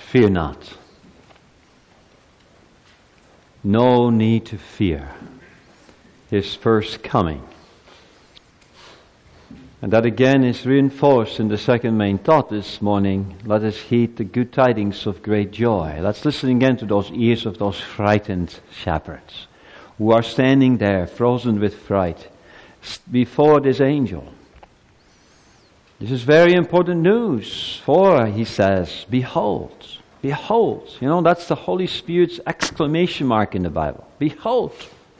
Fear not. No need to fear His first coming. And that again is reinforced in the second main thought this morning. Let us heed the good tidings of great joy. Let's listen again to those ears of those frightened shepherds who are standing there frozen with fright before this angel. This is very important news, for he says, behold, behold. You know, that's the Holy Spirit's exclamation mark in the Bible. Behold.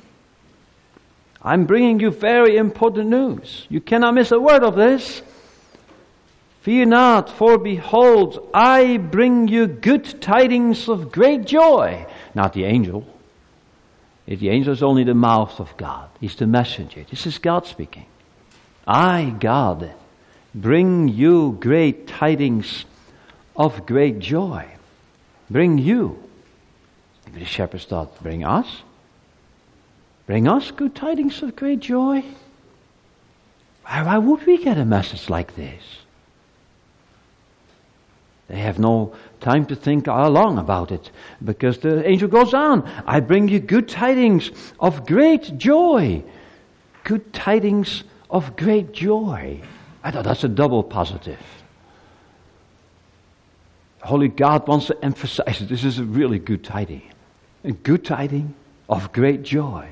I'm bringing you very important news. You cannot miss a word of this. Fear not, for behold, I bring you good tidings of great joy. Not the angel. The angel is only the mouth of God. He's the messenger. This is God speaking. I, God, bring you great tidings of great joy. Bring you. Maybe the shepherds thought, bring us? Bring us good tidings of great joy? Why, why would we get a message like this? They have no time to think long about it, because the angel goes on. I bring you good tidings of great joy. Good tidings of great joy. I thought that's a double positive. Holy God wants to emphasize it. This is a really good tiding. A good tiding of great joy.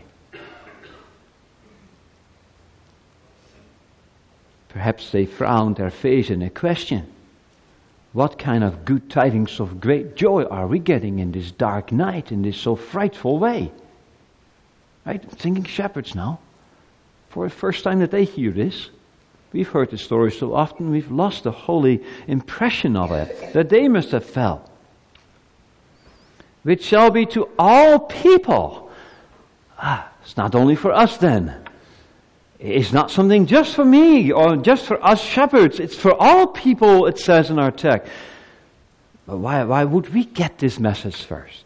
Perhaps they frowned their face in a question. What kind of good tidings of great joy are we getting in this dark night, in this so frightful way? Right? Thinking shepherds now. For the first time that they hear this, we've heard the story so often, we've lost the holy impression of it that they must have felt. Which shall be to all people. Ah, it's not only for us then. It's not something just for me or just for us shepherds. It's for all people, it says in our text. But why, why would we get this message first?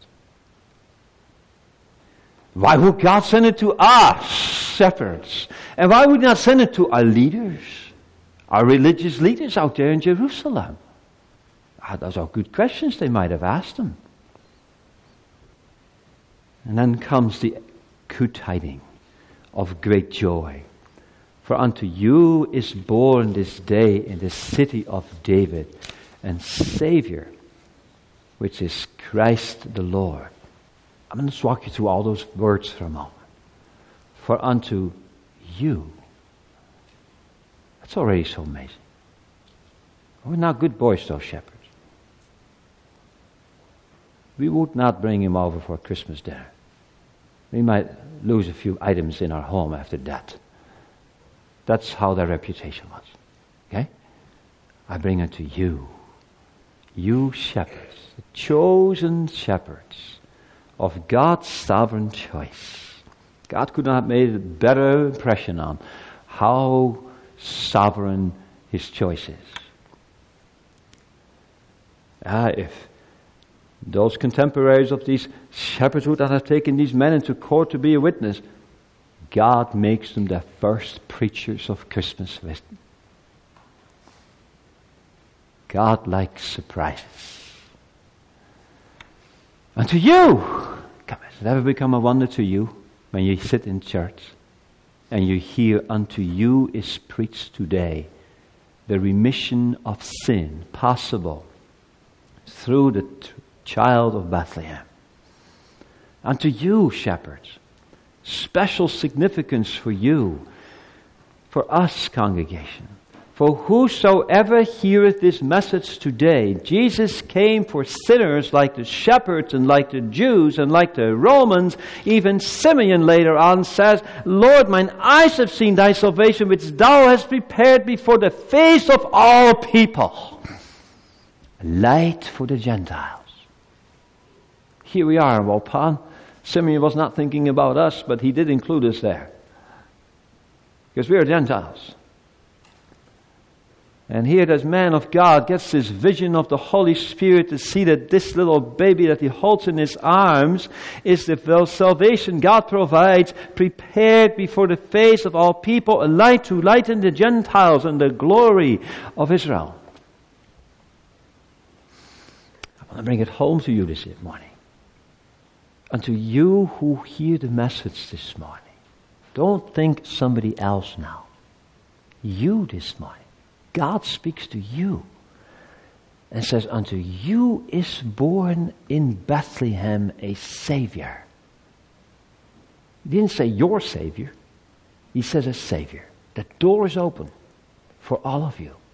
Why would God send it to us, shepherds? And why would He not send it to our leaders, our religious leaders out there in Jerusalem? Ah, those are good questions they might have asked them. And then comes the good tidings of great joy. For unto you is born this day in the city of David a Savior, which is Christ the Lord. I'm going to walk you through all those words for a moment. For unto you. That's already so amazing. We're not good boys, those shepherds. We would not bring him over for Christmas dinner. We might lose a few items in our home after that. That's how their reputation was. Okay? I bring it to you. You shepherds, the chosen shepherds of God's sovereign choice. God could not have made a better impression on how sovereign His choice is. Ah, if those contemporaries of these shepherds would not have taken these men into court to be a witness, God makes them the first preachers of Christmas with them. God likes surprises. And to you, come, has it ever become a wonder to you when you sit in church and you hear, unto you is preached today the remission of sin possible through the t- child of Bethlehem. Unto you, shepherds, special significance for you, for us, congregation. For whosoever heareth this message today, Jesus came for sinners like the shepherds and like the Jews and like the Romans. Even Simeon later on says, Lord, mine eyes have seen thy salvation, which thou hast prepared before the face of all people. A light for the Gentiles. Here we are, Walpan. Simeon was not thinking about us, but he did include us there. Because we are Gentiles. And here this man of God gets this vision of the Holy Spirit to see that this little baby that he holds in his arms is the salvation God provides, prepared before the face of all people, a light to lighten the Gentiles and the glory of Israel. I want to bring it home to you this morning. And to you who hear the message this morning. Don't think somebody else now. You this morning. God speaks to you. And says, unto you is born in Bethlehem a Savior. He didn't say your Savior. He says a Savior. The door is open for all of you.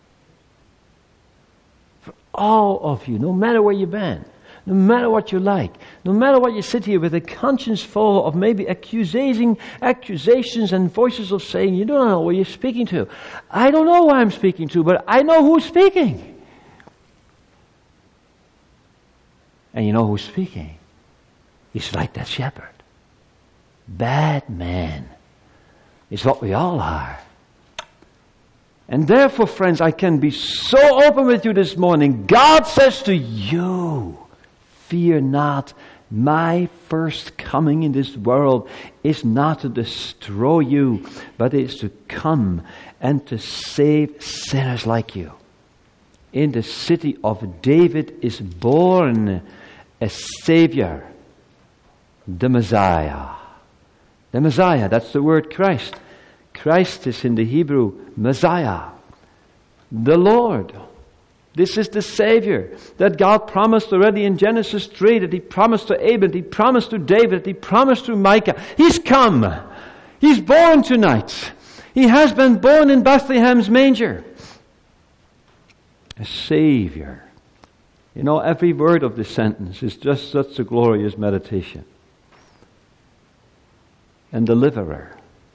For all of you, no matter where you've been, no matter what you like, no matter what you sit here with a conscience full of maybe accusing accusations and voices of saying, you don't know who you're speaking to. I don't know who I'm speaking to, but I know who's speaking. And you know who's speaking? He's like that shepherd. Bad man is what we all are. And therefore, friends, I can be so open with you this morning. God says to you, fear not, my first coming in this world is not to destroy you, but is to come and to save sinners like you. In the city of David is born a Savior, the Messiah. The Messiah, that's the word Christ. Christ is in the Hebrew Messiah, the Lord. This is the Savior that God promised already in Genesis three, that He promised to Abraham, He promised to David, that He promised to Micah. He's come. He's born tonight. He has been born in Bethlehem's manger. A Savior. You know, every word of this sentence is just such a glorious meditation. And deliverer.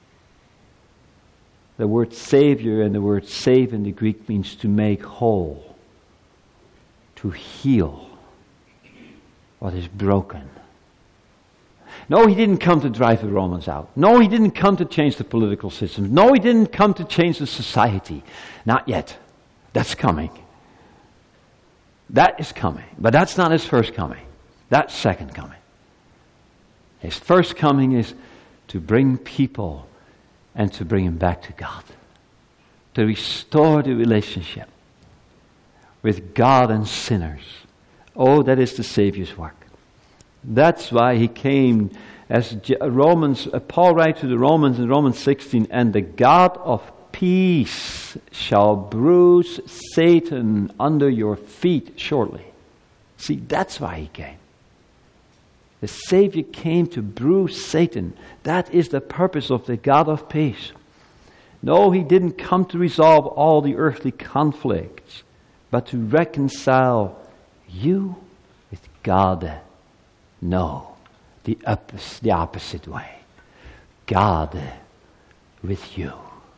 The word Savior and the word save in the Greek means to make whole, to heal what is broken. No, He didn't come to drive the Romans out. No, He didn't come to change the political systems. No, He didn't come to change the society. Not yet. That's coming. That is coming. But that's not His first coming. That's second coming. His first coming is to bring people and to bring them back to God. To restore the relationship with God and sinners. Oh, that is the Savior's work. That's why He came, as Romans, uh, Paul writes to the Romans in Romans sixteen, and the God of peace shall bruise Satan under your feet shortly. See, that's why He came. The Savior came to bruise Satan. That is the purpose of the God of peace. No, He didn't come to resolve all the earthly conflicts, but to reconcile you with God. No, the opposite, the opposite way. God with you.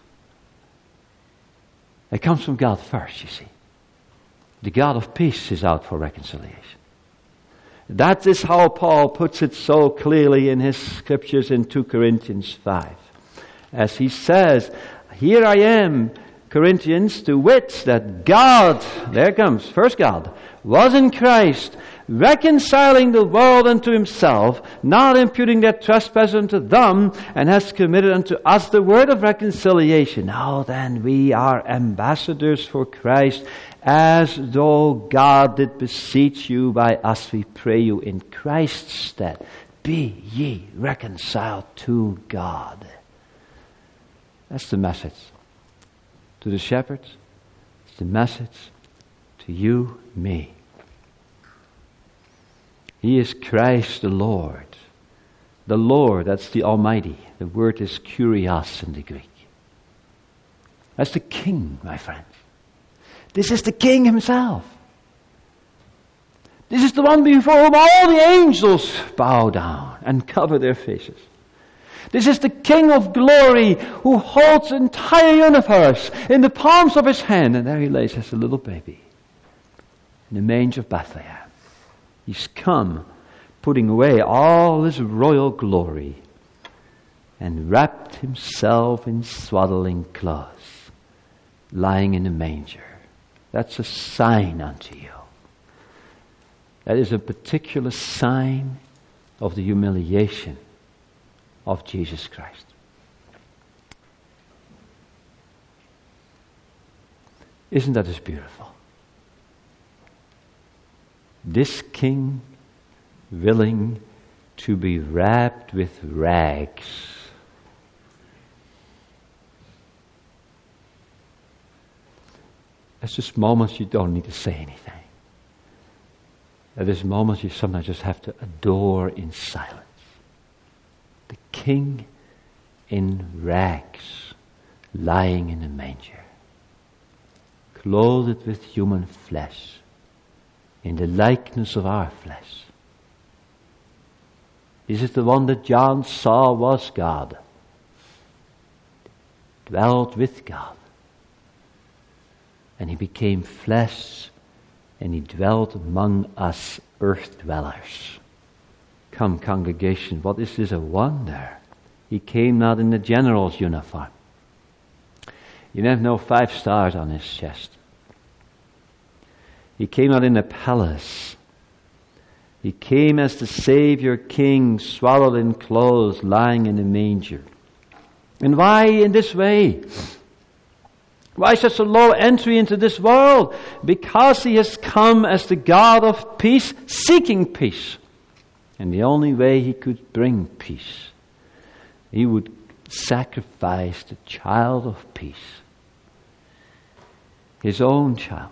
It comes from God first, you see. The God of peace is out for reconciliation. That is how Paul puts it so clearly in his scriptures in two Corinthians five. As he says, here I am, Corinthians, to wit that God, there comes, first God, was in Christ, reconciling the world unto Himself, not imputing their trespass unto them, and has committed unto us the word of reconciliation. Now then, we are ambassadors for Christ, as though God did beseech you by us, we pray you in Christ's stead, be ye reconciled to God. That's the message to the shepherds. It's the message to you, me. He is Christ the Lord. The Lord, that's the Almighty. The word is kurios in the Greek. That's the King, my friends. This is the King Himself. This is the one before whom all the angels bow down and cover their faces. This is the King of glory who holds the entire universe in the palms of His hand. And there He lays as a little baby in the manger of Bethlehem. He's come, putting away all His royal glory, and wrapped Himself in swaddling clothes, lying in the manger. That's a sign unto you. That is a particular sign of the humiliation of Jesus Christ. Isn't that just beautiful? This king willing to be wrapped with rags. There's just moments you don't need to say anything. There's moments you sometimes just have to adore in silence. The king in rags, lying in a manger, clothed with human flesh, in the likeness of our flesh. Is it the one that John saw was God? Dwelt with God. And he became flesh, and he dwelt among us earth dwellers. Come, congregation, what is this a wonder? He came not in the general's uniform. He didn't have no five stars on his chest. He came not in a palace. He came as the Savior King, swaddled in clothes, lying in a manger. And why in this way? Why such a low entry into this world? Because he has come as the God of peace, seeking peace. And the only way he could bring peace, he would sacrifice the child of peace, his own child.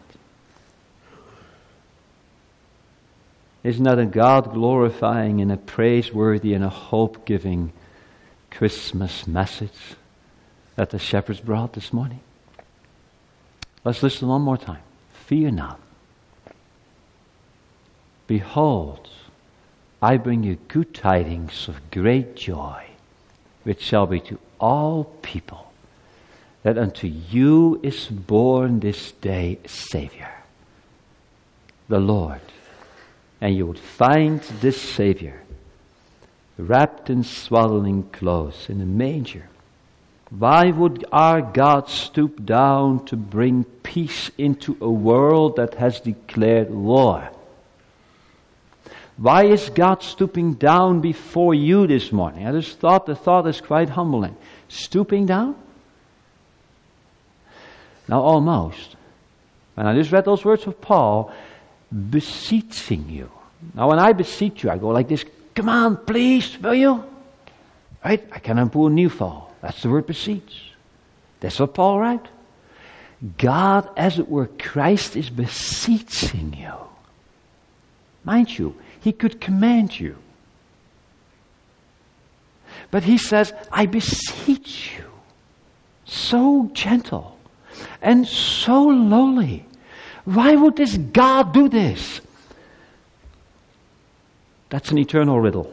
Isn't that a God-glorifying and a praiseworthy and a hope-giving Christmas message that the shepherds brought this morning? Let's listen one more time. Fear not. Behold, I bring you good tidings of great joy, which shall be to all people, that unto you is born this day a Savior, the Lord. And you would find this Savior wrapped in swaddling clothes in a manger. Why would our God stoop down to bring peace into a world that has declared war? Why is God stooping down before you this morning? I just thought the thought is quite humbling. Stooping down? Now almost. And I just read those words of Paul, beseeching you. Now when I beseech you, I go like this, come on, please, will you? Right? I cannot put a new fall. That's the word beseech. That's what Paul wrote. God, as it were, Christ is beseeching you. Mind you, he could command you. But he says, I beseech you. So gentle and so lowly. Why would this God do this? That's an eternal riddle.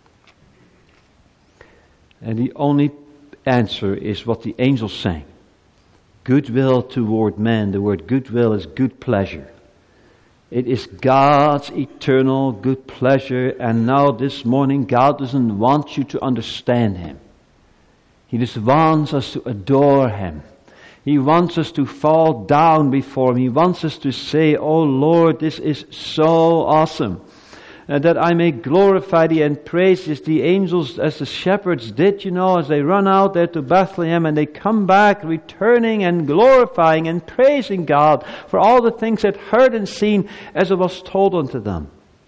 And the only answer is what the angels sang. Goodwill toward men. The word goodwill is good pleasure. It is God's eternal good pleasure. And now this morning, God doesn't want you to understand Him. He just wants us to adore Him. He wants us to fall down before Him. He wants us to say, oh Lord, this is so awesome. Uh, that I may glorify Thee and praise Thee, as the angels, as the shepherds did, you know, as they run out there to Bethlehem and they come back returning and glorifying and praising God for all the things that heard and seen as it was told unto them.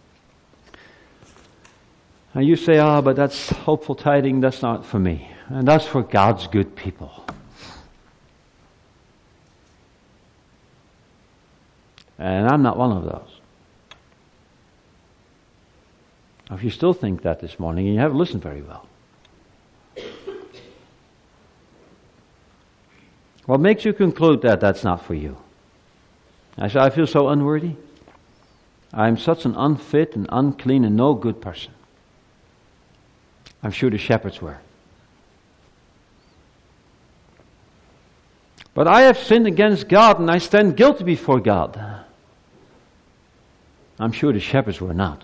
And you say, ah, oh, but that's hopeful tidings, that's not for me. And that's for God's good people. And I'm not one of those. If you still think that this morning, and you haven't listened very well. What makes you conclude that that's not for you? I say, I feel so unworthy. I'm such an unfit and unclean and no good person. I'm sure the shepherds were. But I have sinned against God and I stand guilty before God. I'm sure the shepherds were not.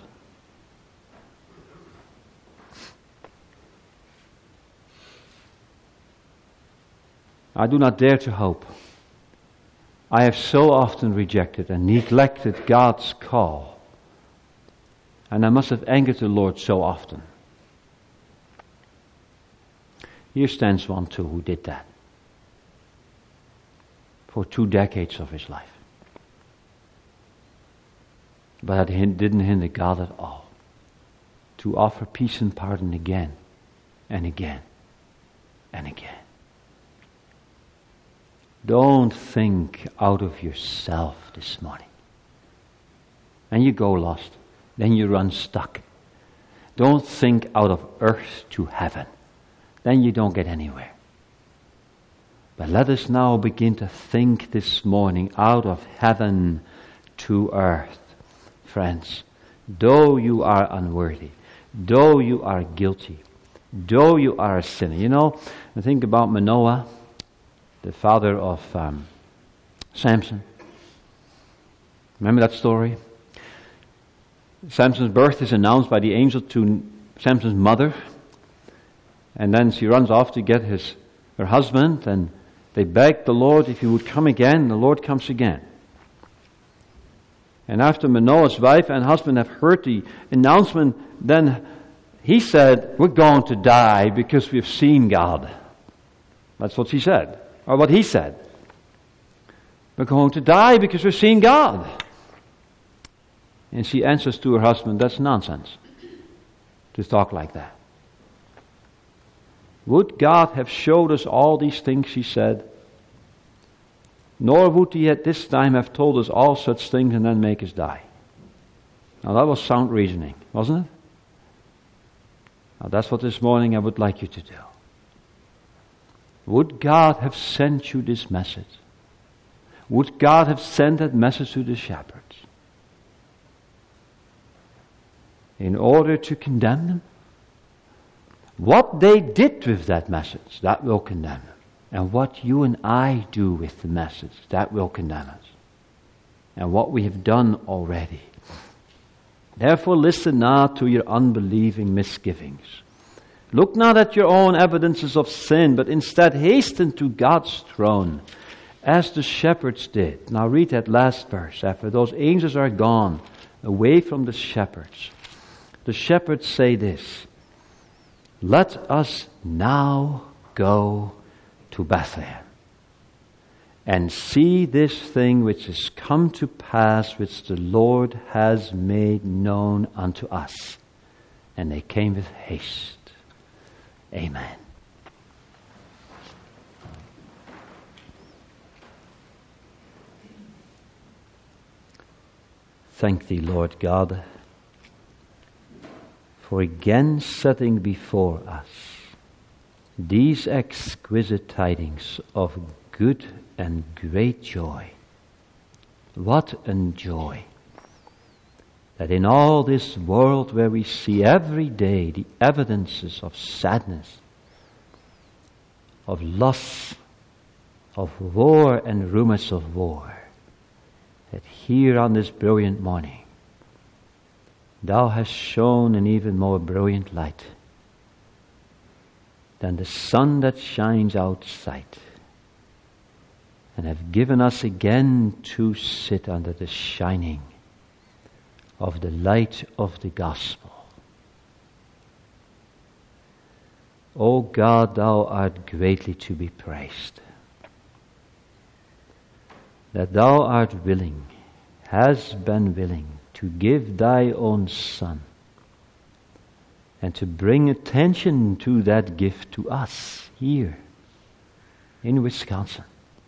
I do not dare to hope. I have so often rejected and neglected God's call. And I must have angered the Lord so often. Here stands one too who did that. For two decades of his life. But it didn't hinder God at all to offer peace and pardon again and again and again. Don't think out of yourself this morning. And you go lost. Then you run stuck. Don't think out of earth to heaven. Then you don't get anywhere. But let us now begin to think this morning out of heaven to earth. Friends, though you are unworthy, though you are guilty, though you are a sinner. You know, I think about Manoah, the father of um, Samson. Remember that story? Samson's birth is announced by the angel to Samson's mother. And then she runs off to get his her husband, and they beg the Lord if he would come again. The Lord comes again. And after Manoah's wife and husband have heard the announcement, then he said, we're going to die because we've seen God. That's what she said, or what he said. We're going to die because we've seen God. And she answers to her husband, that's nonsense to talk like that. Would God have showed us all these things, she said, nor would he at this time have told us all such things and then make us die. Now that was sound reasoning, wasn't it? Now that's what this morning I would like you to do. Would God have sent you this message? Would God have sent that message to the shepherds in order to condemn them? What they did with that message, that will condemn them. And what you and I do with the message, that will condemn us. And what we have done already. Therefore listen not to your unbelieving misgivings. Look not at your own evidences of sin, but instead hasten to God's throne, as the shepherds did. Now read that last verse. After those angels are gone, away from the shepherds, the shepherds say this, let us now go to Bethlehem and see this thing which is come to pass, which the Lord has made known unto us. And they came with haste. Amen. Thank thee, Lord God, for again setting before us these exquisite tidings of good and great joy. What a joy that in all this world where we see every day the evidences of sadness, of loss, of war and rumors of war, that here on this brilliant morning Thou hast shone an even more brilliant light than the sun that shines outside, and have given us again to sit under the shining of the light of the gospel. O God, Thou art greatly to be praised, that Thou art willing, has been willing, to give Thy own Son, and to bring attention to that gift to us here in Wisconsin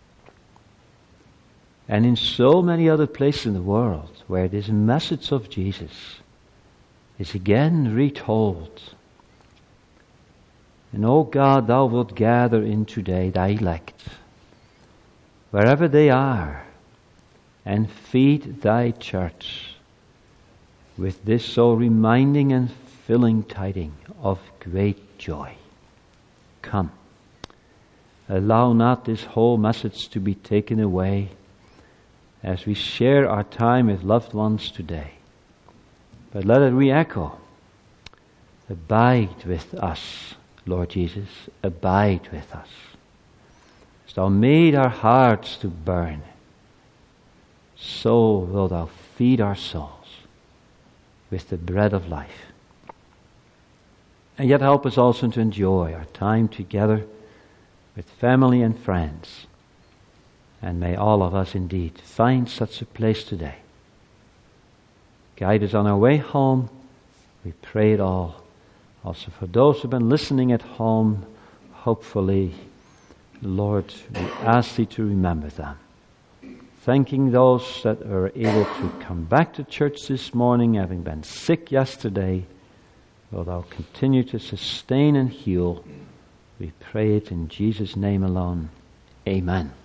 and in so many other places in the world where this message of Jesus is again retold. And O God, Thou wilt gather in today Thy elect wherever they are and feed Thy church with this so reminding and filling tiding of great joy. Come, allow not this whole message to be taken away as we share our time with loved ones today, but let it re-echo. Abide with us, Lord Jesus, abide with us. As Thou made our hearts to burn, so wilt Thou feed our souls with the bread of life. And yet help us also to enjoy our time together with family and friends. And may all of us indeed find such a place today Guide us on our way home. We pray it all. Also for those who have been listening at home, hopefully, Lord, we ask Thee to remember them. Thanking those that are able to come back to church this morning, having been sick yesterday. Lord, Thou continue to sustain and heal. We pray it in Jesus' name alone. Amen.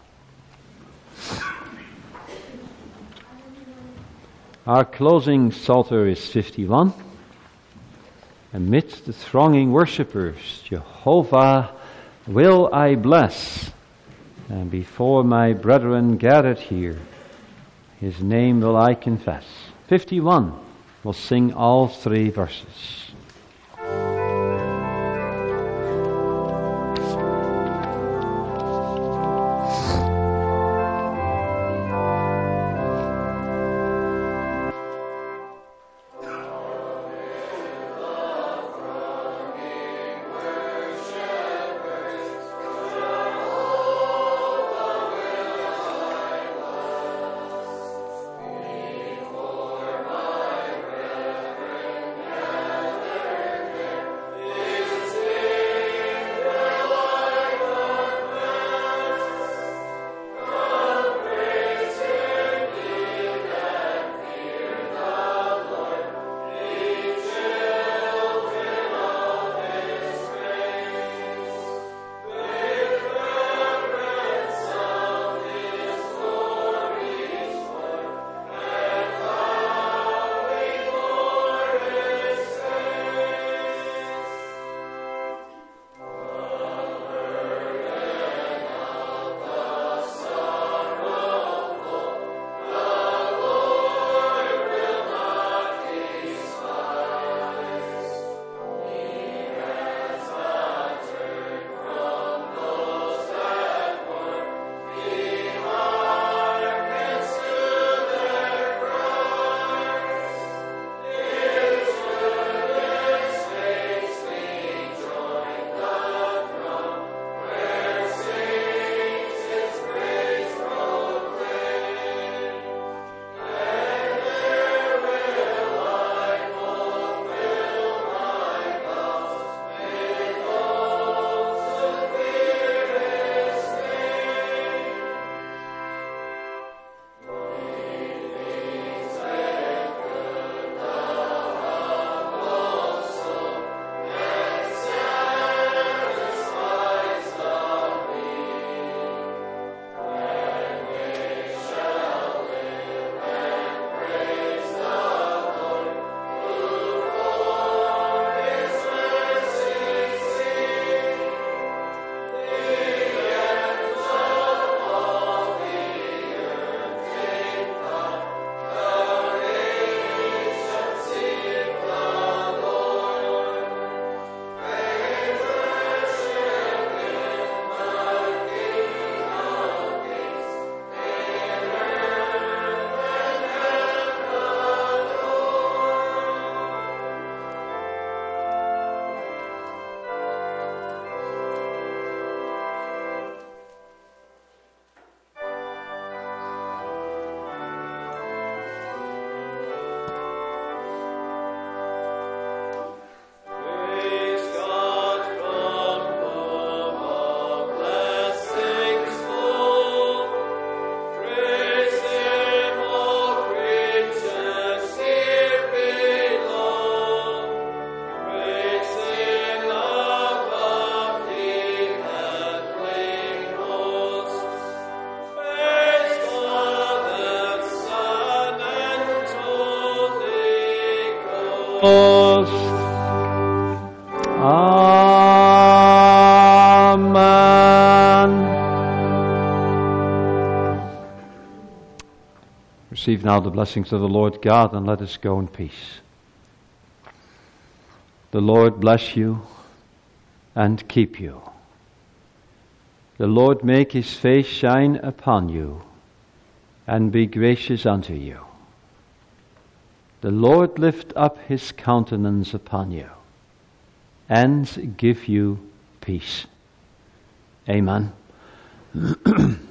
Our closing psalter is fifty-one. Amidst the thronging worshippers, Jehovah will I bless. And before my brethren gathered here, His name will I confess. fifty-one. We'll sing all three verses. Receive now the blessings of the Lord God, and let us go in peace. The Lord bless you and keep you. The Lord make his face shine upon you and be gracious unto you. The Lord lift up his countenance upon you and give you peace. Amen.